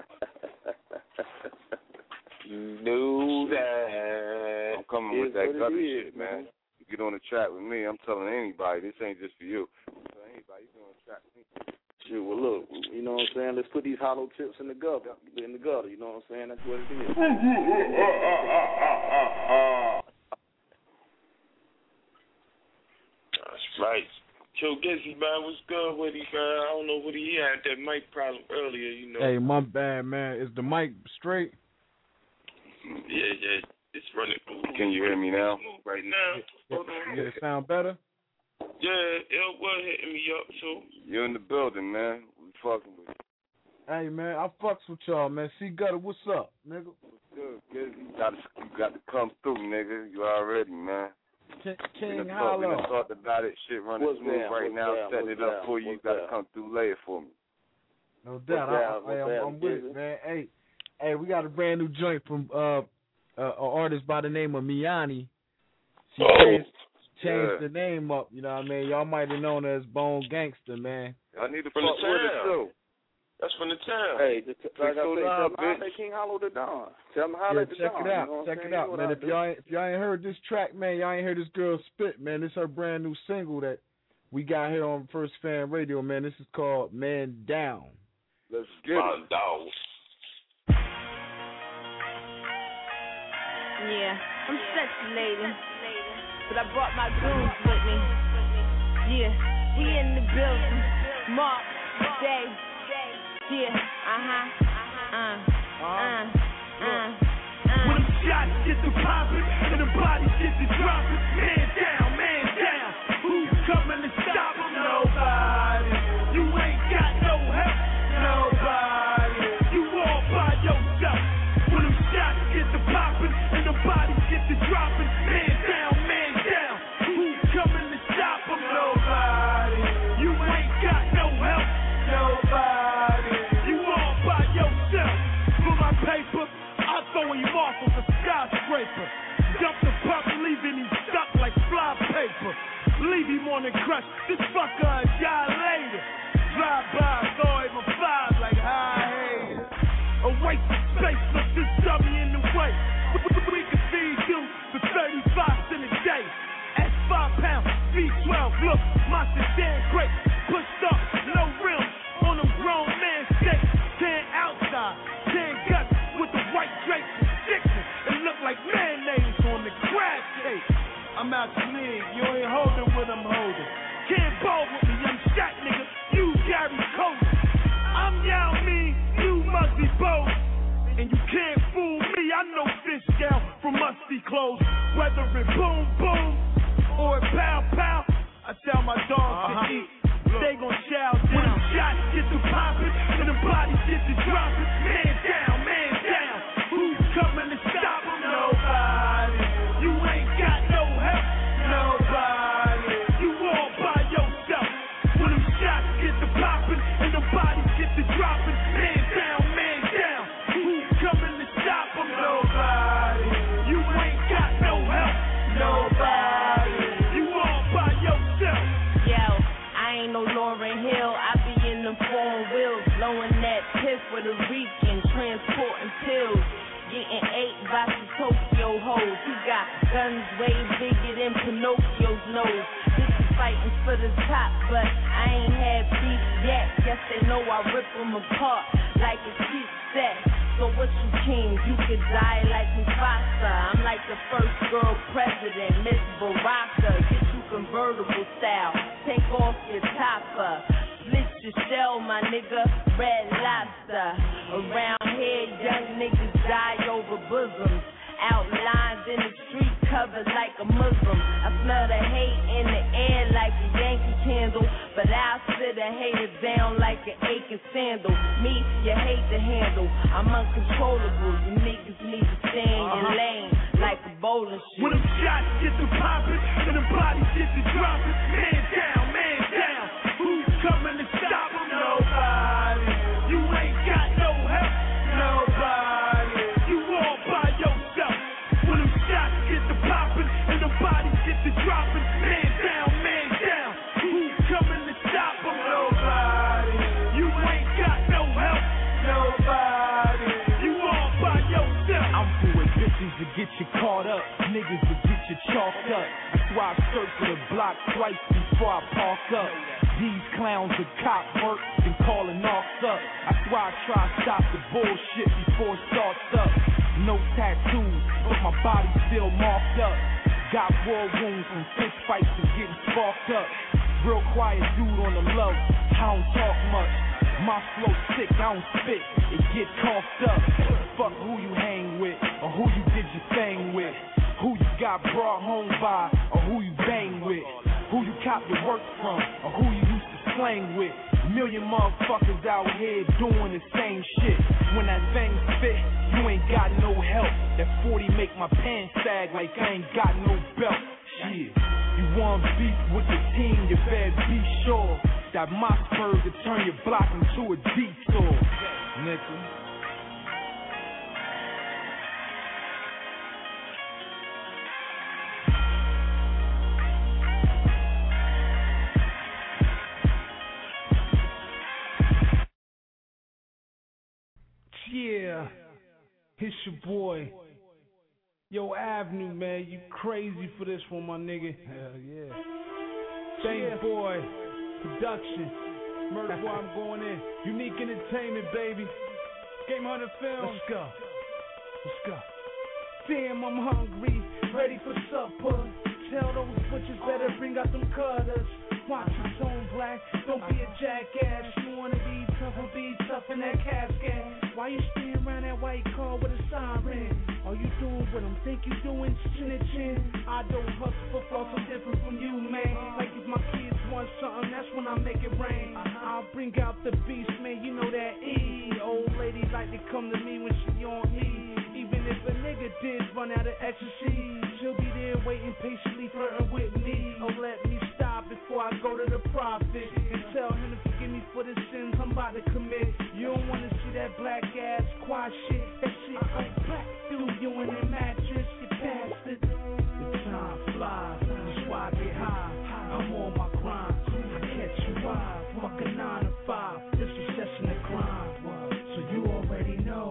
You know that. I'm coming Is with that what it gutter is, shit, man. You get on the track with me, I'm telling anybody, this ain't just for you. I'm telling anybody, you get on the track with me. Shoot, well look, you know what I'm saying? Let's put these hollow tips in the gutter, in the gutter. You know what I'm saying? That's what it is. That's right. Joe Gizzy, man, what's good with him, man? I don't know what he had that mic problem earlier, you know. Hey, my bad, man. Is the mic straight? Yeah, yeah. It's running. Can you hear me now? Right now. Yeah, Hold on. yeah, it sound better? Yeah, it was hitting me up, too. You're in the building, man. We fucking with you. Hey, man, I fucks with y'all, man. C Gutter, what's up, nigga? Good, good. You got to, you got to come through, nigga. You already, man. King, We King done talk- we Hollow. done talked about it, shit running What's smooth down, right what's now, down, setting what's it up down, for you. You what's got to down? come through later for me. No doubt. down, I, I, what's I'm, down, I'm with Gizzy? it, man. Hey, hey, we got a brand new joint from uh, uh, an artist by the name of Miani. She Oh. changed, changed Yeah. the name up, you know what I mean? Y'all might have known her as Bone Gangster, man. I need to From fuck the with it, town. too. That's from the town. Hey, just, like I so say, loud, tell them how bitch. they King Hollow the Don. Tell them how Yeah, they the check Don. it out. You know what Check I'm it saying? out, You know man. what If I y'all ain't, if y'all ain't heard this track, man, y'all ain't heard this girl spit, man. This is her brand new single that we got here on First Fan Radio, man. This is called Man Down. Let's get My it. dog. Yeah, I'm sexy lady, but I brought my goons with me. Yeah, we in the building. Mark, Dave, yeah, uh-huh, uh, uh, uh, uh. When them shots get to poppin' and the bodies get to droppin', man down, man down. Who's coming to stop 'em? Nobody. You ain't got no help. Nobody. You all by yourself. When them shots get to poppin' and the bodies get to droppin', man down, man down. Who's coming to stop 'em? Nobody. You ain't got no help. Nobody. You all by yourself. For my paper, I throw him off of a skyscraper. Dump the pup, leaving him stuck like fly paper. Leave him on the crutch, this fucker a guy later. Drive by, throw him a five like high haters. A waste of space, look this dummy in the way. We can feed you for thirty-five cents a day. At five pounds, V twelve, look, my sedan great. Pushed up, no rims, on them grown man stakes. Ten outside, ten guts with the white drapes and stickers. It look like mayonnaise on the crab cake. I'm out your league, you ain't holding what I'm holding. Can't ball with me, young shot nigga, you Gary Coleman. I'm Yao Ming, you Muggsy Bogues. And you can't fool me, I know fish down from musty clothes. Whether it boom boom or it pow pow, I tell my dogs uh-huh. to eat. They gon' chow down. When them shots get to poppin' and the bodies get to droppin', man down, man down. Who's coming to stop 'em? Nobody. You ain't got no help. Nobody. You all by yourself. When them shots get to poppin' and the bodies get to droppin', man down, man down. Who's coming to stop 'em? Nobody. You ain't got no help. Nobody. You all by yourself. Yo, I ain't no Lauryn Hill, I be in them foreign wheels, blowing that piff with a Rican, transporting pills, getting eight by some Tokyo hoes. He got guns way bigger than Pinocchio's nose. This is fighting for the top, but I ain't had beef yet. Guess they know I rip them apart like a cheap set. So what you king, you could die like Mufasa. I'm like the first girl president, Miss Baraka. Get you convertible style, take off your topper. Split your shell, my nigga, red lobster. Around here, young niggas die over bosoms. Outlines in the street covered like a Muslim. I smell the hate in the air like a Yankee candle, but I'll sit a hater down like an aching sandal. Me, you hate to handle, I'm uncontrollable. You niggas need to stay in your lane like a bowling shoe. When them shots get to popping and the bodies get to dropping, man down, man down. Who's coming to stop them? Nobody. You ain't got no help. Nobody. You all by yourself. When them shots get to popping and the bodies get to dropping, man down, man down. Who's coming to stop them? Nobody. You ain't got no help. Nobody. You all by yourself. I'm doing bitches to get you caught up, niggas to get you chalked up. That's why I circle the block twice before I park up. These clowns are cop work and calling off up. That's why I try to stop the bullshit before it starts up. No tattoos, but my body still marked up. Got war wounds from fist fights and getting sparked up. Real quiet dude on the low, I don't talk much. My flow sick, I don't spit, it get coughed up. Fuck who you hang with, or who you did your thing with. Who you got brought home by, or who you bang with. Who you cop your work from, or who you used to slang with. Million motherfuckers out here doing the same shit. When that thing fit, you ain't got no help. That forty make my pants sag like I ain't got no belt. Shit, you want beef with the team, you better be sure that Mossberg to turn your block into a detour, nigga. Yeah, it's your boy. Yo, Avenue, man, you crazy for this one, my nigga. Hell yeah. Thank boy, production. Murder boy, I'm going in. Unique entertainment, baby. Game Hunter Films. Let's go. Let's go. Damn, I'm hungry, ready for supper. Tell those butchers better bring out them cutters. Watch your tone black, don't be a jackass. You wanna be tough and be tough in that casket. Why you staying around that white car with a siren? Are you doing what I'm think you doing, chin to chin? I don't hustle for floss, I'm different from you, man. Like if my kids want something, that's when I make it rain. I'll bring out the beast, man, you know that E. Old lady like to come to me when she on me. Even if a nigga did run out of ecstasy, she'll be there waiting patiently flirting with me. Oh, let me stop before I go to the prophet and tell him to forgive me for the sins I'm about to commit. You don't wanna see that black ass quiet shit. That shit go black through you in the mattress, you bastard. The time flies, that's why I get high. I'm on my grind, I catch you wild. Fuck a nine to five, this is just in the crime. So you already know.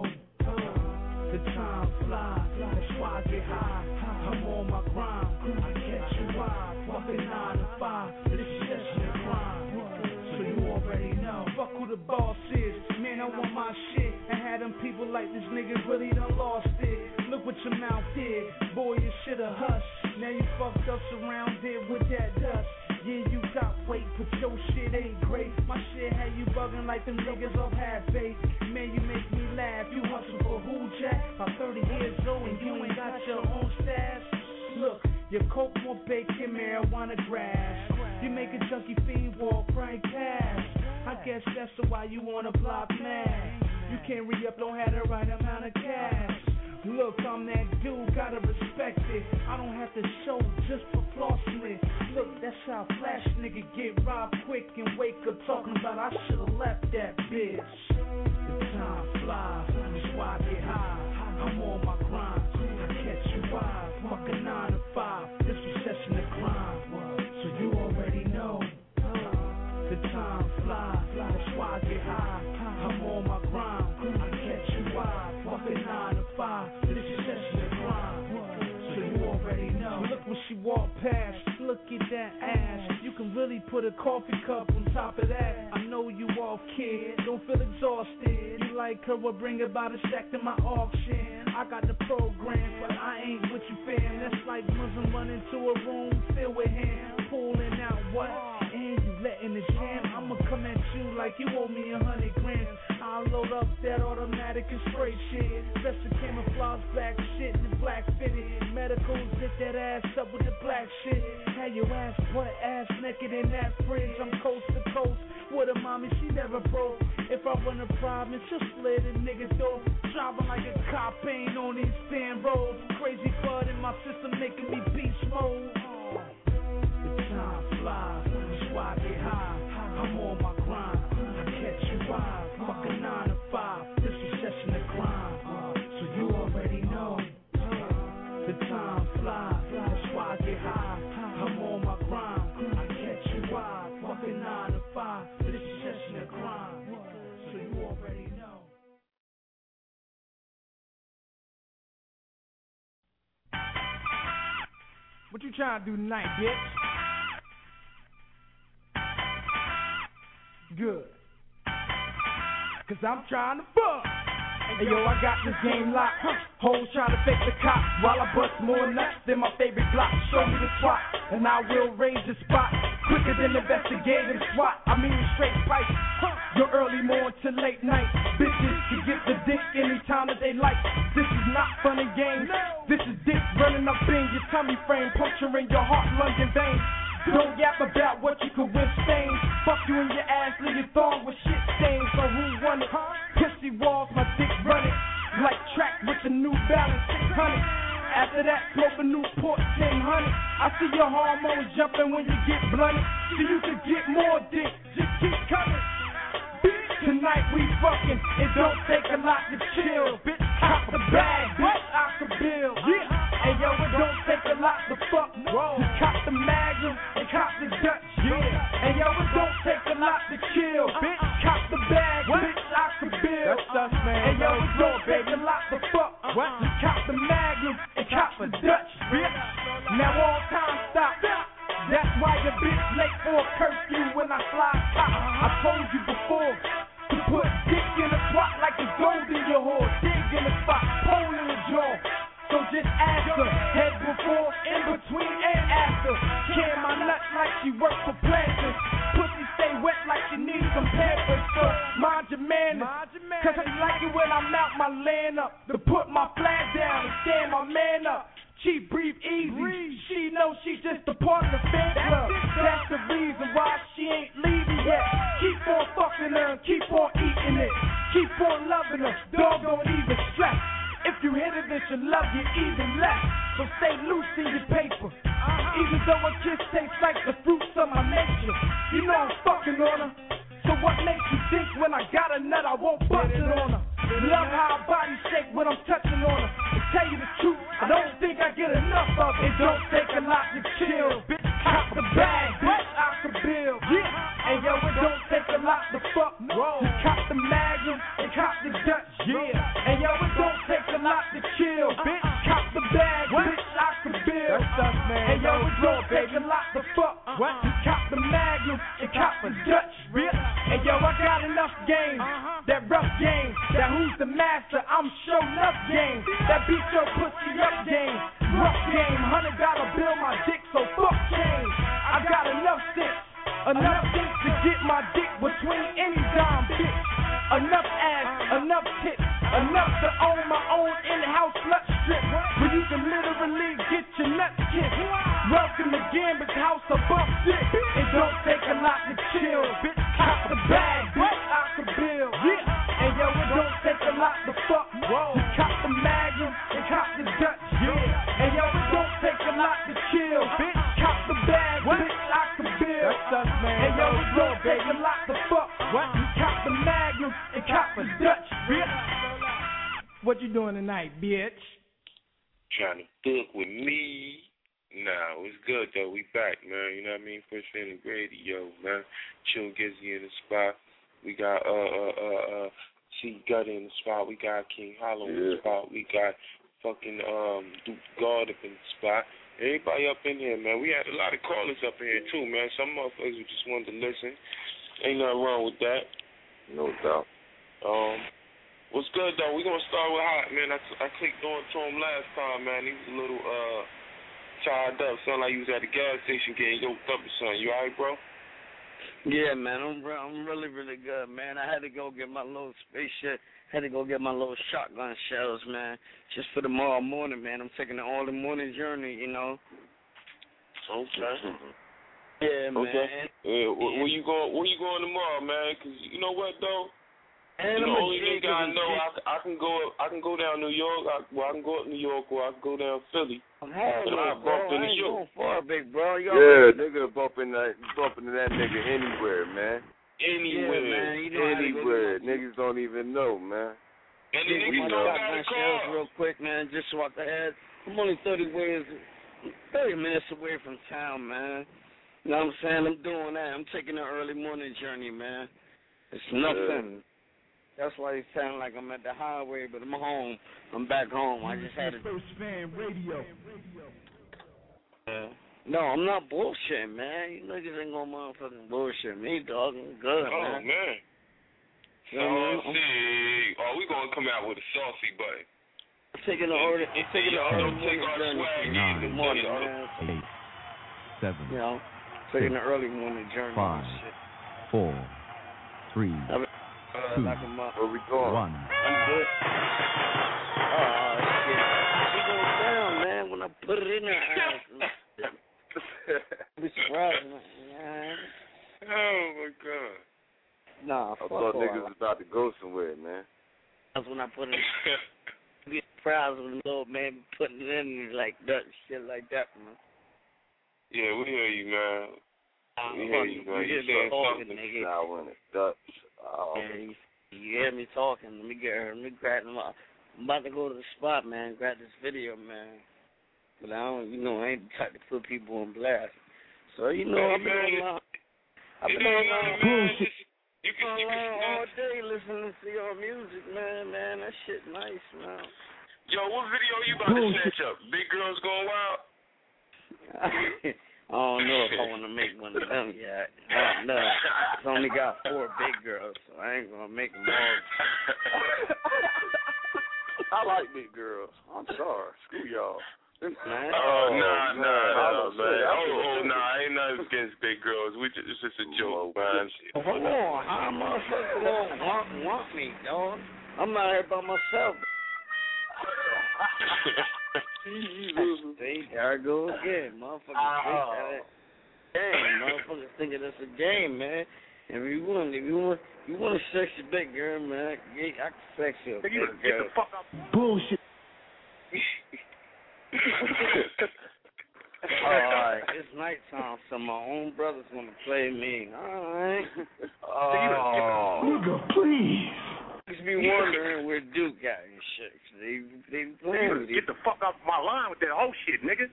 The time flies, that's why I get high. I'm on my grind, I catch you wild. Fuck a nine to five, this is just in the crime. So you already know. Fuck who the boss is, man, I want my shit. And had them people like this nigga really done lost it. Look what your mouth did, boy, you shoulda hushed. Now you fucked up surrounded with that dust. Yeah, you got weight, but your shit ain't great. My shit had you bugging like them niggas off half baked. Man, you make me laugh. You hustle for who, Jack? About thirty years old and you ain't got your own stash. Look, your coke more bacon, marijuana grass. You make a junkie fiend walk right past. I guess that's why you wanna block mad. You can't re-up, don't have the right amount of cash. Look, I'm that dude, gotta respect it. I don't have to show just for flossing it. Look, that's how flash nigga get robbed quick and wake up talking about I should've left that bitch. The time flies, that's why I get high. I'm on my grind, I catch you wild. Fuck a nine to five, this was just in the crime. So you already know. The time flies, that's why I get high. I'm on my grind, I catch you wild. Fuck a nine to five, this is just in the crime. So you already know. Look when she walk past, look at that ass. You can put a coffee cup on top of that. I know you off, kid, don't feel exhausted. You like her, well bring it by the stack to my auction. I got the program, but I ain't with you, fam. That's like Muslim running to a room filled with him, pulling out what? And you letting it jam. I'ma come at you like you owe me a hundred grams. I'll load up that automatic and spray shit. Special camouflage black shit and the black fitted. Medicals hit that ass up with the black shit. Had your ass butt ass naked in that fridge. I'm coast to coast with a mommy, she never broke. If I run a problem, she'll slit a nigga door. Driving like a cop, ain't on these damn roads. Crazy blood in my system making me beast mode. The time flies, that's why I get high. I'm on my grind, I catch you wild. Fuck a nine to five, this is session to grind. So you already know. The time flies, that's why I get high. I'm on my grind, I catch you wild. Fuck a nine to five, this is session to grind. So you already know. What you trying to do tonight, bitch? Good. Cause I'm trying to fuck. Hey yo, I got this game locked. Hoes trying to fake the cops while I bust more nuts than my favorite block. Show me the swat, and I will raise the spot quicker than investigative SWAT. I mean straight fight. Your early morning to late night. Bitches can get the dick anytime that they like. This is not fun and games. This is dick running up in your tummy frame, puncturing your heart, lungs, and veins. Don't yap about what you could withstand. Fuck you in your ass, leave your thong with shit stains. So who run it? Pussy walls, my dick run it. Like track with the New Balance six hundred. After that, smoke a Newport ten hundred. I see your hormones jumping when you get blunted. So you can get more dick, just keep coming. Tonight we fucking, it don't take a lot to chill. Bitch, cop the bag, bitch, I can build. Yeah. And yo, it don't take a lot to fuck. Just cop the Magnum and cop the Dutch. Yeah. And yo, it don't take a lot to chill. Bitch, cop the bag, bitch, I can build. That's us, man. And yo, it don't take a lot to fuck. Just cop the Magnum and cop the Dutch. Bitch. Now all time stop. That's why your bitch late for a curfew when I slide top. I told you before. To put dick in a swat like the gold in your horse. Dig in the spot, pole in the jaw. So just ask her, head before, in between, and after. Can my nuts like she work for planters. Pussy stay wet like she needs some pampers. So mind your manners, cause I like it when I'm out my land up. To put my flag down and stand my man up. She breathe easy, she knows she's just a part of the fan club. That's the reason why she ain't leaving yet. Keep on fucking her and keep on eating it. Keep on loving her, dog don't even stress. If you hit it, then she'll love you even less. So stay loose in your paper. Even though a kiss tastes like the fruits of my nature. You know I'm fucking on her. So what makes you think when I got a nut I won't bust it on her? Love how her body shake when I'm touching on her. To tell you the truth, I don't think I get enough of it. It don't take a lot to chill. Bitch, cop the bag, bitch, I can build. Yeah. And yo, it don't take a lot to fuck. Just cop the Magnum and cop the Dutch. Yeah. And yo, it don't take a lot to chill. Bitch, cop the bag, bitch, I can build. That's us, man. And yo, it don't take a lot to fuck. Just cop the Magnum and cop the Dutch. Yeah. And yo, I got enough game. That rough game. That who's the master? I'm show enough game. That beat your pussy up game. Rough game. Hundred dollar bill my dick, so fuck change. I got enough sticks. Enough sticks to get my dick between any dime bitch. Enough ass, enough tits. Enough to own my own in-house slut strip. Where you can literally get your nuts kicked. Welcome to Gambit's house of bump shit. It don't take a lot to chill. Bitch, cop the bag, bitch, I can build. Yeah. And yo, it don't take a lot to fuck. Just cop the Magnum and cop the Dutch. Yeah. And yo, it don't take a lot to chill. Bitch, cop the bag, bitch, I can build. That's us, man. And yo, it don't take a lot to fuck. Just cop the Magnum and cop the Dutch. Yeah. What you doing tonight, bitch? Trying to book with me. Nah, it's good though. We back, man. You know what I mean? First Family Radio, man. Chill Gizzy in the spot. We got uh uh uh uh C Gut in the spot. We got King Hollow in the spot. We got fucking um Duke God up in the spot. Everybody up in here, man. We had a lot of callers up in here, too, man. Some motherfuckers who just wanted to listen. Ain't nothing wrong with that. No doubt. Um, what's good, though? We're going to start with Hot, man. I, I clicked on to him last time, man. He was a little uh tied up. Sounded like he was at the gas station getting yoked up or something. You all right, bro? Yeah, man. I'm, re- I'm really, really good, man. I had to go get my little spaceship. Had to go get my little shotgun shells, man, just for tomorrow morning, man. I'm taking an all the morning journey, you know. Okay. Yeah, man. Okay. Yeah, where, where you going? Where you going tomorrow, man? Cause you know what though. And you I'm know, a only jig nigga I of know, a I, I can go. I can go down New York. I, well, I can go up New York, or I can go down Philly. I'm having I it, bump bro. I into ain't you. going far, big bro. Y'all Yeah, nigga bumping that, bumping that nigga anywhere, man. Anywhere, yeah, man. You know how to go Anywhere. to my- Niggas don't even know, man. And the Get niggas my don't got shotgun a shells car. real quick, man, just so I can have. I'm only thirty ways, thirty minutes away from town, man. You know what I'm saying? I'm doing that. I'm taking an early morning journey, man. It's nothing. That's why it sounds like I'm at the highway, but I'm home. I'm back home. I just had to. First Fan Radio. Uh, no, I'm not bullshitting, man. You niggas ain't gonna motherfucking bullshit me, dog. I'm good, Oh man. man. You know what I Oh, mean? see. Oh, we gonna come out with a saucy button. I'm taking the early, I'm taking the Y'all early don't take morning our journey. swag Good either. morning, Y'all- man. Eight, seven, You know, taking the early morning journey. five, and shit. four, three, I mean, uh, two, like a month. Where we going? one. I'm good. Oh, shit. She goes down, man, when I put it in her ass. Be surprised, man. Oh my god. Nah, I fuck thought all niggas that. was about to go somewhere, man. That's when I put it in. Be surprised when the little man be putting it in like that, shit like that, man. Yeah, we hear you, man. We hear you, man. You You saying talking, something? nigga. Sour in the Dutch. Oh. Yeah, you, you hear me talking. Let me get her. Let me grab them up. I'm about to go to the spot, man. Grab this video, man. But I don't, you know, I ain't the type to put people on blast. So, you know, I've been online. I've been online. Bullshit. You can, you can all day listening to your music, man. Man, that shit nice, man. Yo, what video you about to snatch up? Big Girls Going Wild? I don't know if I want to make one of them yet. I don't know. It's only got four big girls, so I ain't going to make them all. I like big girls. I'm sorry. Screw y'all. Man. Oh, nah, nah, nah, man. man. Oh, oh, nah, ain't nothing against big girls. We just, it's just a joke, man. Hold on. How motherfuckers won't want, want me, dog? I'm out here by myself. See, there I go again. Motherfuckers think that game. Motherfuckers thinking that's a game, man. If you want, if you want, you want a sexy big girl, man, I can, I can sex you. Big girl. Get the fuck up. Bullshit. Alright, it's nighttime, so my own brother's gonna play me. Alright. Oh. Nigga, please. Just be wondering where Duke at and shit. They they be playing with you. Get the fuck off my line with that whole shit, nigga.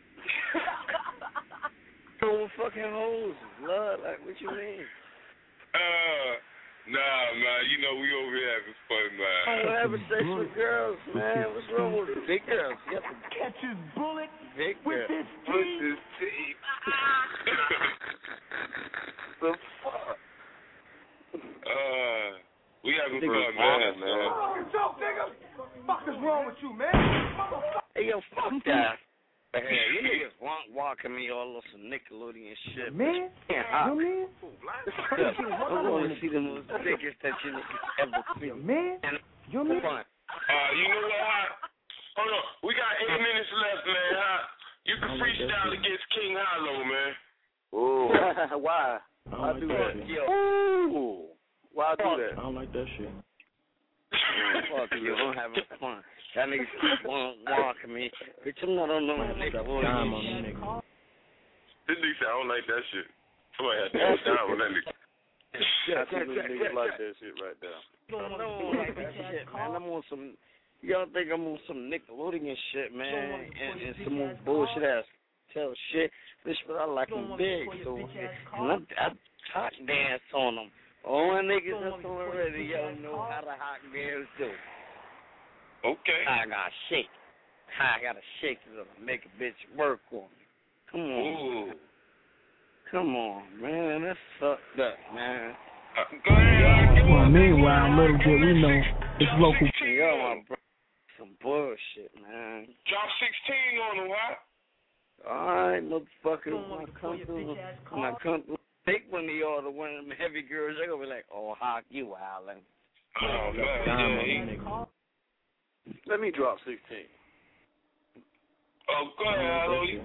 No fucking hoes, blood. Like, what you mean? Uh, nah, man. You know we over here having fun, man. I don't have sex with girls, man. What's wrong with it? Big girls. You have to Catch his bullet big with girls. his With teeth. his teeth. The fuck? Uh, we having Nigga, fun, man, man. man. Fucking joke, nigga. Fuck is wrong with you, man? Hey, yo, fuck that. Hey, you niggas want walking me all on some Nickelodeon shit. Man? Yeah, I, You man? I want to see the most biggest that you niggas ever see. Man? And You man? fun. Uh, you know what, Hot? Hold on. We got eight minutes left, man, Hot. You can freestyle against King Hollow, man. Oh. Why? I don't like that shit. Yo, Ooh. Why do I that? don't like that shit. fuck you. I'm having fun. That niggas keep on walking me. Bitch, I'm not on no Dime on Nickelodeon that shit. nigga. This nigga said, I don't like that shit. Somebody had to go down with that nigga. That's what niggas like that shit right there. I don't like that shit, man. I'm on some. Y'all think I'm on some Nickelodeon shit, man, and, and some more bullshit ass tell shit. Bitch, but I like them big, so and I, I hot dance on them. All my niggas that's on the radio know how to hot dance do. Okay. I got shake. I gotta shake it up and make a bitch work on me. Come on. Ooh. Come on, man. That's fucked up, man. Uh, go ahead. Well, meanwhile, little bit we know it's local. Yo, my bro, some bullshit, man. Drop sixteen on them, what? All right, motherfucker. When I come through, when I come through, take one of y'all to one of them heavy girls, they're gonna be like, "Oh, Hawk, you wildin'." Oh man, yeah. Let me drop sixteen. Oh, go ahead, Allo.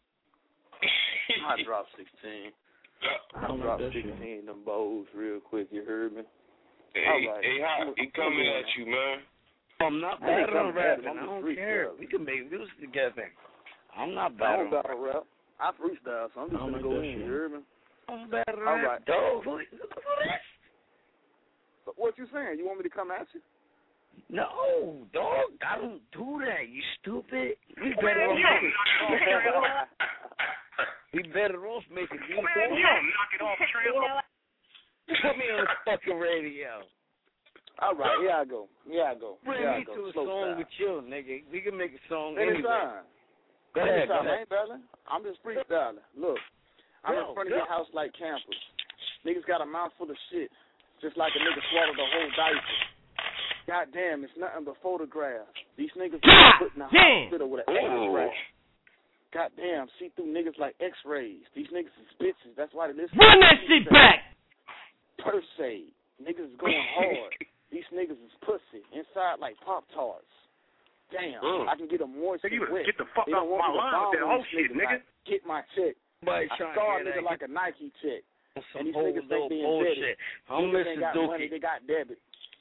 I drop sixteen. I drop sixteen them bowls real quick. You heard me? Hey, all right. hey, Hawk, he coming at you, man. I'm not bad on rapping. I don't care. We can make music together. I'm not bad on battle rap. I freestyle, so I'm just gonna go in. You heard me? I'm bad on all rap. Right. Dog, who is this? What you saying? You want me to come at you? No, dog. I don't do that. You stupid. We better off making. We better off making music. Knock it off, Trailer. Put me on the fucking radio. All right, here I go. Here I go. Bring here me I go. to a Slow song style. with you, nigga. We can make a song Anytime. anyway. Go ahead, Anytime. go I ahead. ain't battling. I'm just freestyling. Look, I'm Go, in front of go. your house like campers. Niggas got a mouthful of shit, just like a nigga swallowed the whole diaper. God damn, it's nothing but photographs. These niggas are put in the hospital with an X-ray. God damn, see through niggas like X-rays. These niggas is bitches. That's why they listen. Run that shit back. Per se, niggas is going hard. These niggas is pussy inside like Pop-Tarts. Damn, Mm. I can get them moist and wet. Get the fuck they off don't want my me to line bomb with that on whole these shit, niggas. nigga. I get my check. Somebody I trying scar to nigga get like a Nike check. some And these whole niggas think little they bullshit. embedded. I'm Niggas Mister ain't got Dookie. money, they got debit.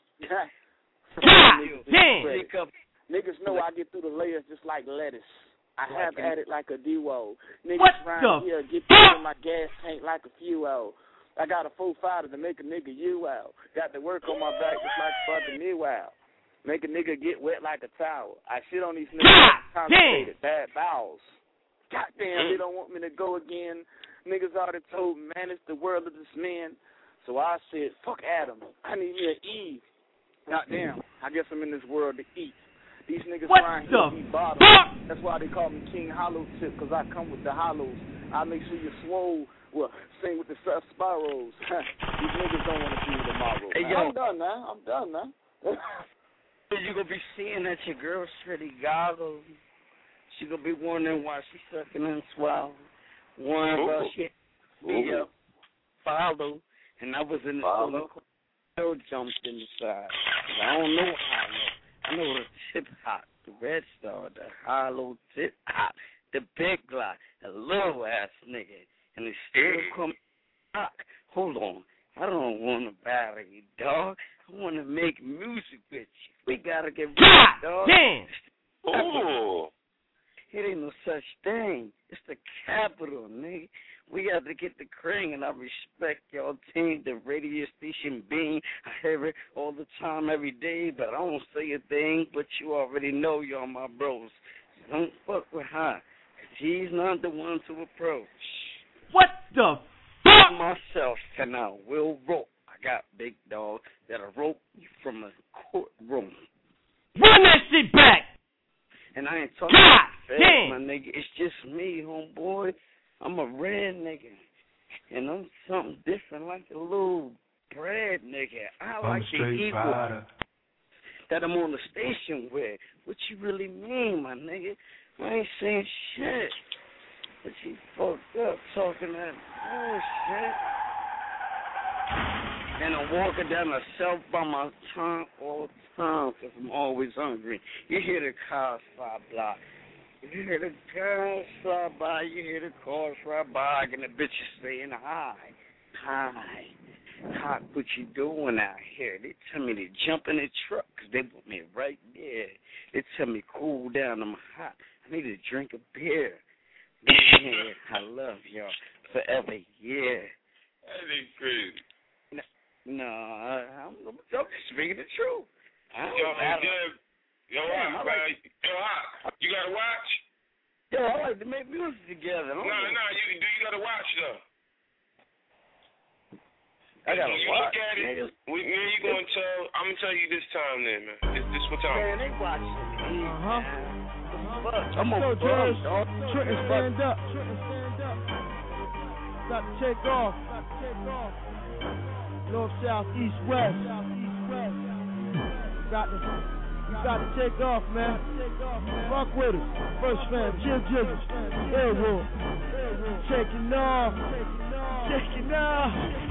God damn. Pick up. Niggas know I get through the layers just like lettuce. I Like have an- at it like a duo. Niggas What round the here get through in my gas tank like a fuel. I got a full fighter to make a nigga you out. Got to work on my back just like fucking me out. Make a nigga get wet like a towel. I shit on these niggas like constipated, bad bowels. Goddamn, they don't want me to go again. Niggas already told me, man, it's the world of this man. So I said, fuck Adam. I need me an Eve. Goddamn, I guess I'm in this world to eat. These niggas What trying the to eat bottom. That's why they call me King Hollow Tip, because I come with the hollows. I make sure you're swole. Well, sing with the spirals. These niggas don't want to see you tomorrow. Hey, Man, yo. I'm done now. I'm done now. You gonna be seeing that your girl's pretty goggles. She gonna be wondering why she sucking and swallowing. Wondering about shit. Me up, follow, and I was in the Follow. store, jumped in the side. I don't know how. I know the tip hop, the red star, the hollow tip hop, the big glock, a little ass nigga, and it's still coming. Hold on, I don't want to battle you, dog. I want to make music with you. We gotta get real, dog. Damn. Ooh. It ain't no such thing. It's the capital, nigga. We got to get the cream, and I respect y'all team, the radio station being. I hear it all the time, every day, but I don't say a thing, but you already know y'all my bros. Don't fuck with her, 'cause he's not the one to approach. What the fuck? Myself, and I will rope. I got big dog that'll rope you from a courtroom. Run that shit back. And I ain't talking God about damn. my nigga. It's just me, homeboy. I'm a red nigga. And I'm something different, like a little bread nigga. I like the equal that I'm on the station with. What you really mean, my nigga? I ain't saying shit. But you fucked up talking that bullshit. And I'm walking down the south by my tongue all the time because I'm always hungry. You hear the cars fly by. You hear the cars fly by. You hear the cars fly by. And the bitches saying hi. Hi. Hi, what you doing out here? They tell me to jump in the truck because they want me right there. They tell me cool down. I'm hot. I need to drink a beer. Yeah, I love y'all forever, yeah. That ain't crazy. No, I, I'm, I'm just speaking the truth. I don't Yo, battle. yo, yo, Damn, Hawk, I like- man. Yo, Hawk, you got to watch? Yo, I like to make music together. No, no, you, do you got to watch, though? I got to you watch. Look at it. Niggas. We, me and you going to tell, I'm going to tell you this time then, man. This, this what time. Man, they watching me. Uh-huh. I'm so, a George, dog. Trenton, stand up. Trenton, stand up. Got to take off. Got to take off. North, south, east, west. Got to, you got to take off, man. Fuck with us. First fam, Jim Jiggers, Airwood. Taking off. Taking off.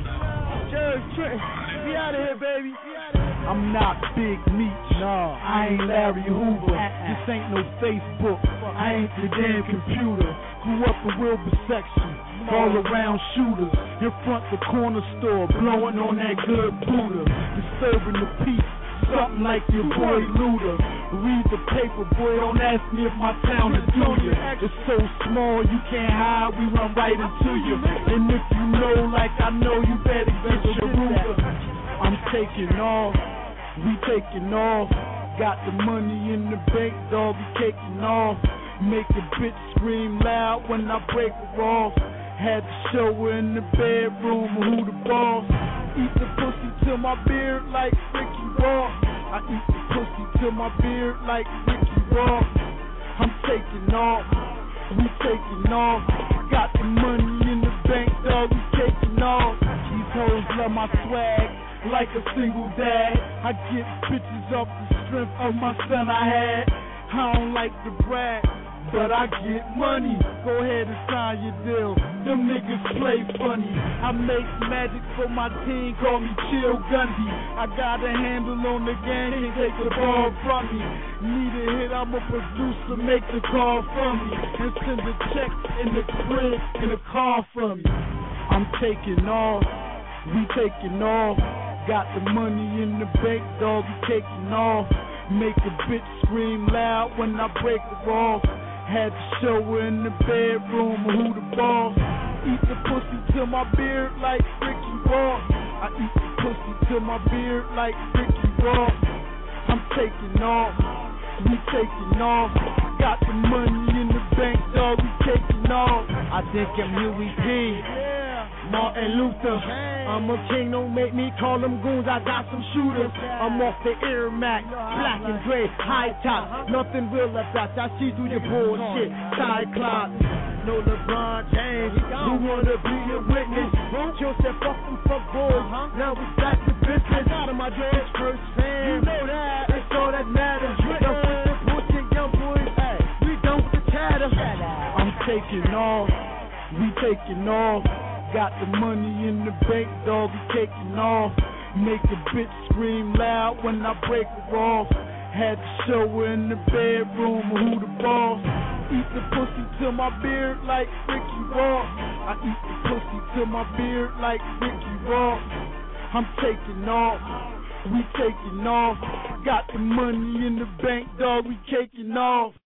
George, Trenton, we out of here, baby. I'm not Big Meech, nah, I ain't Larry Hoover. This ain't no Facebook, I ain't the damn computer. Grew up in Wilbur section, all around shooters. In front the corner store, blowing on that good Buddha. Disturbing the peace, something like your boy Luda. Read the paper, boy, don't ask me if my town is to you. It's so small, you can't hide, we run right into you. And if you know like I know, you better get your Ruger. I'm taking off, we taking off. Got the money in the bank, dog, we taking off. Make a bitch scream loud when I break her off. Had to show her in the bedroom who the boss. Eat the pussy till my beard like Ricky Ross. I eat the pussy till my beard like Ricky Ross. I'm taking off, we taking off. Got the money in the bank, dog, we taking off. These hoes love my swag like a single dad. I get bitches off the strength of my son I had. I don't like to brag, but I get money. Go ahead and sign your deal. Them niggas play funny. I make magic for my team, call me Chill Gundy. I got a handle on the game, can't take the ball from me. Need a hit, I'm a producer, make the call from me. And send a check in the crib, in a car from me. I'm taking off, we taking off. Got the money in the bank, dog, we taking off. Make a bitch scream loud when I break her off. Had to show her in the bedroom who the boss. Eat the pussy till my beard like Ricky Ross. I eat the pussy till my beard like Ricky Ross. I'm taking off, we taking off. Got the money in the bank, dog, we taking off. I think I'm Huey P, Martin Luther. I'm a king, don't make me call them goons, I got some shooters. I'm off the Air Max, black and gray, high top. Nothing real about that, I see through your bullshit. Cyclops, no LeBron James, who wanna be a witness? Chill said fuck them fuck boys, now we back to business. Out of my George first fan, you know that, it's all that matters. Now put the bullshit, young boys, hey, we done with the chatter. I'm taking off, we taking off. Got the money in the bank, dog, we taking off. Make a bitch scream loud when I break her off. Had to show her in the bedroom who the boss. Eat the pussy till my beard like Ricky Ross. I eat the pussy till my beard like Ricky Ross. I'm taking off, we taking off. Got the money in the bank, dog, we taking off.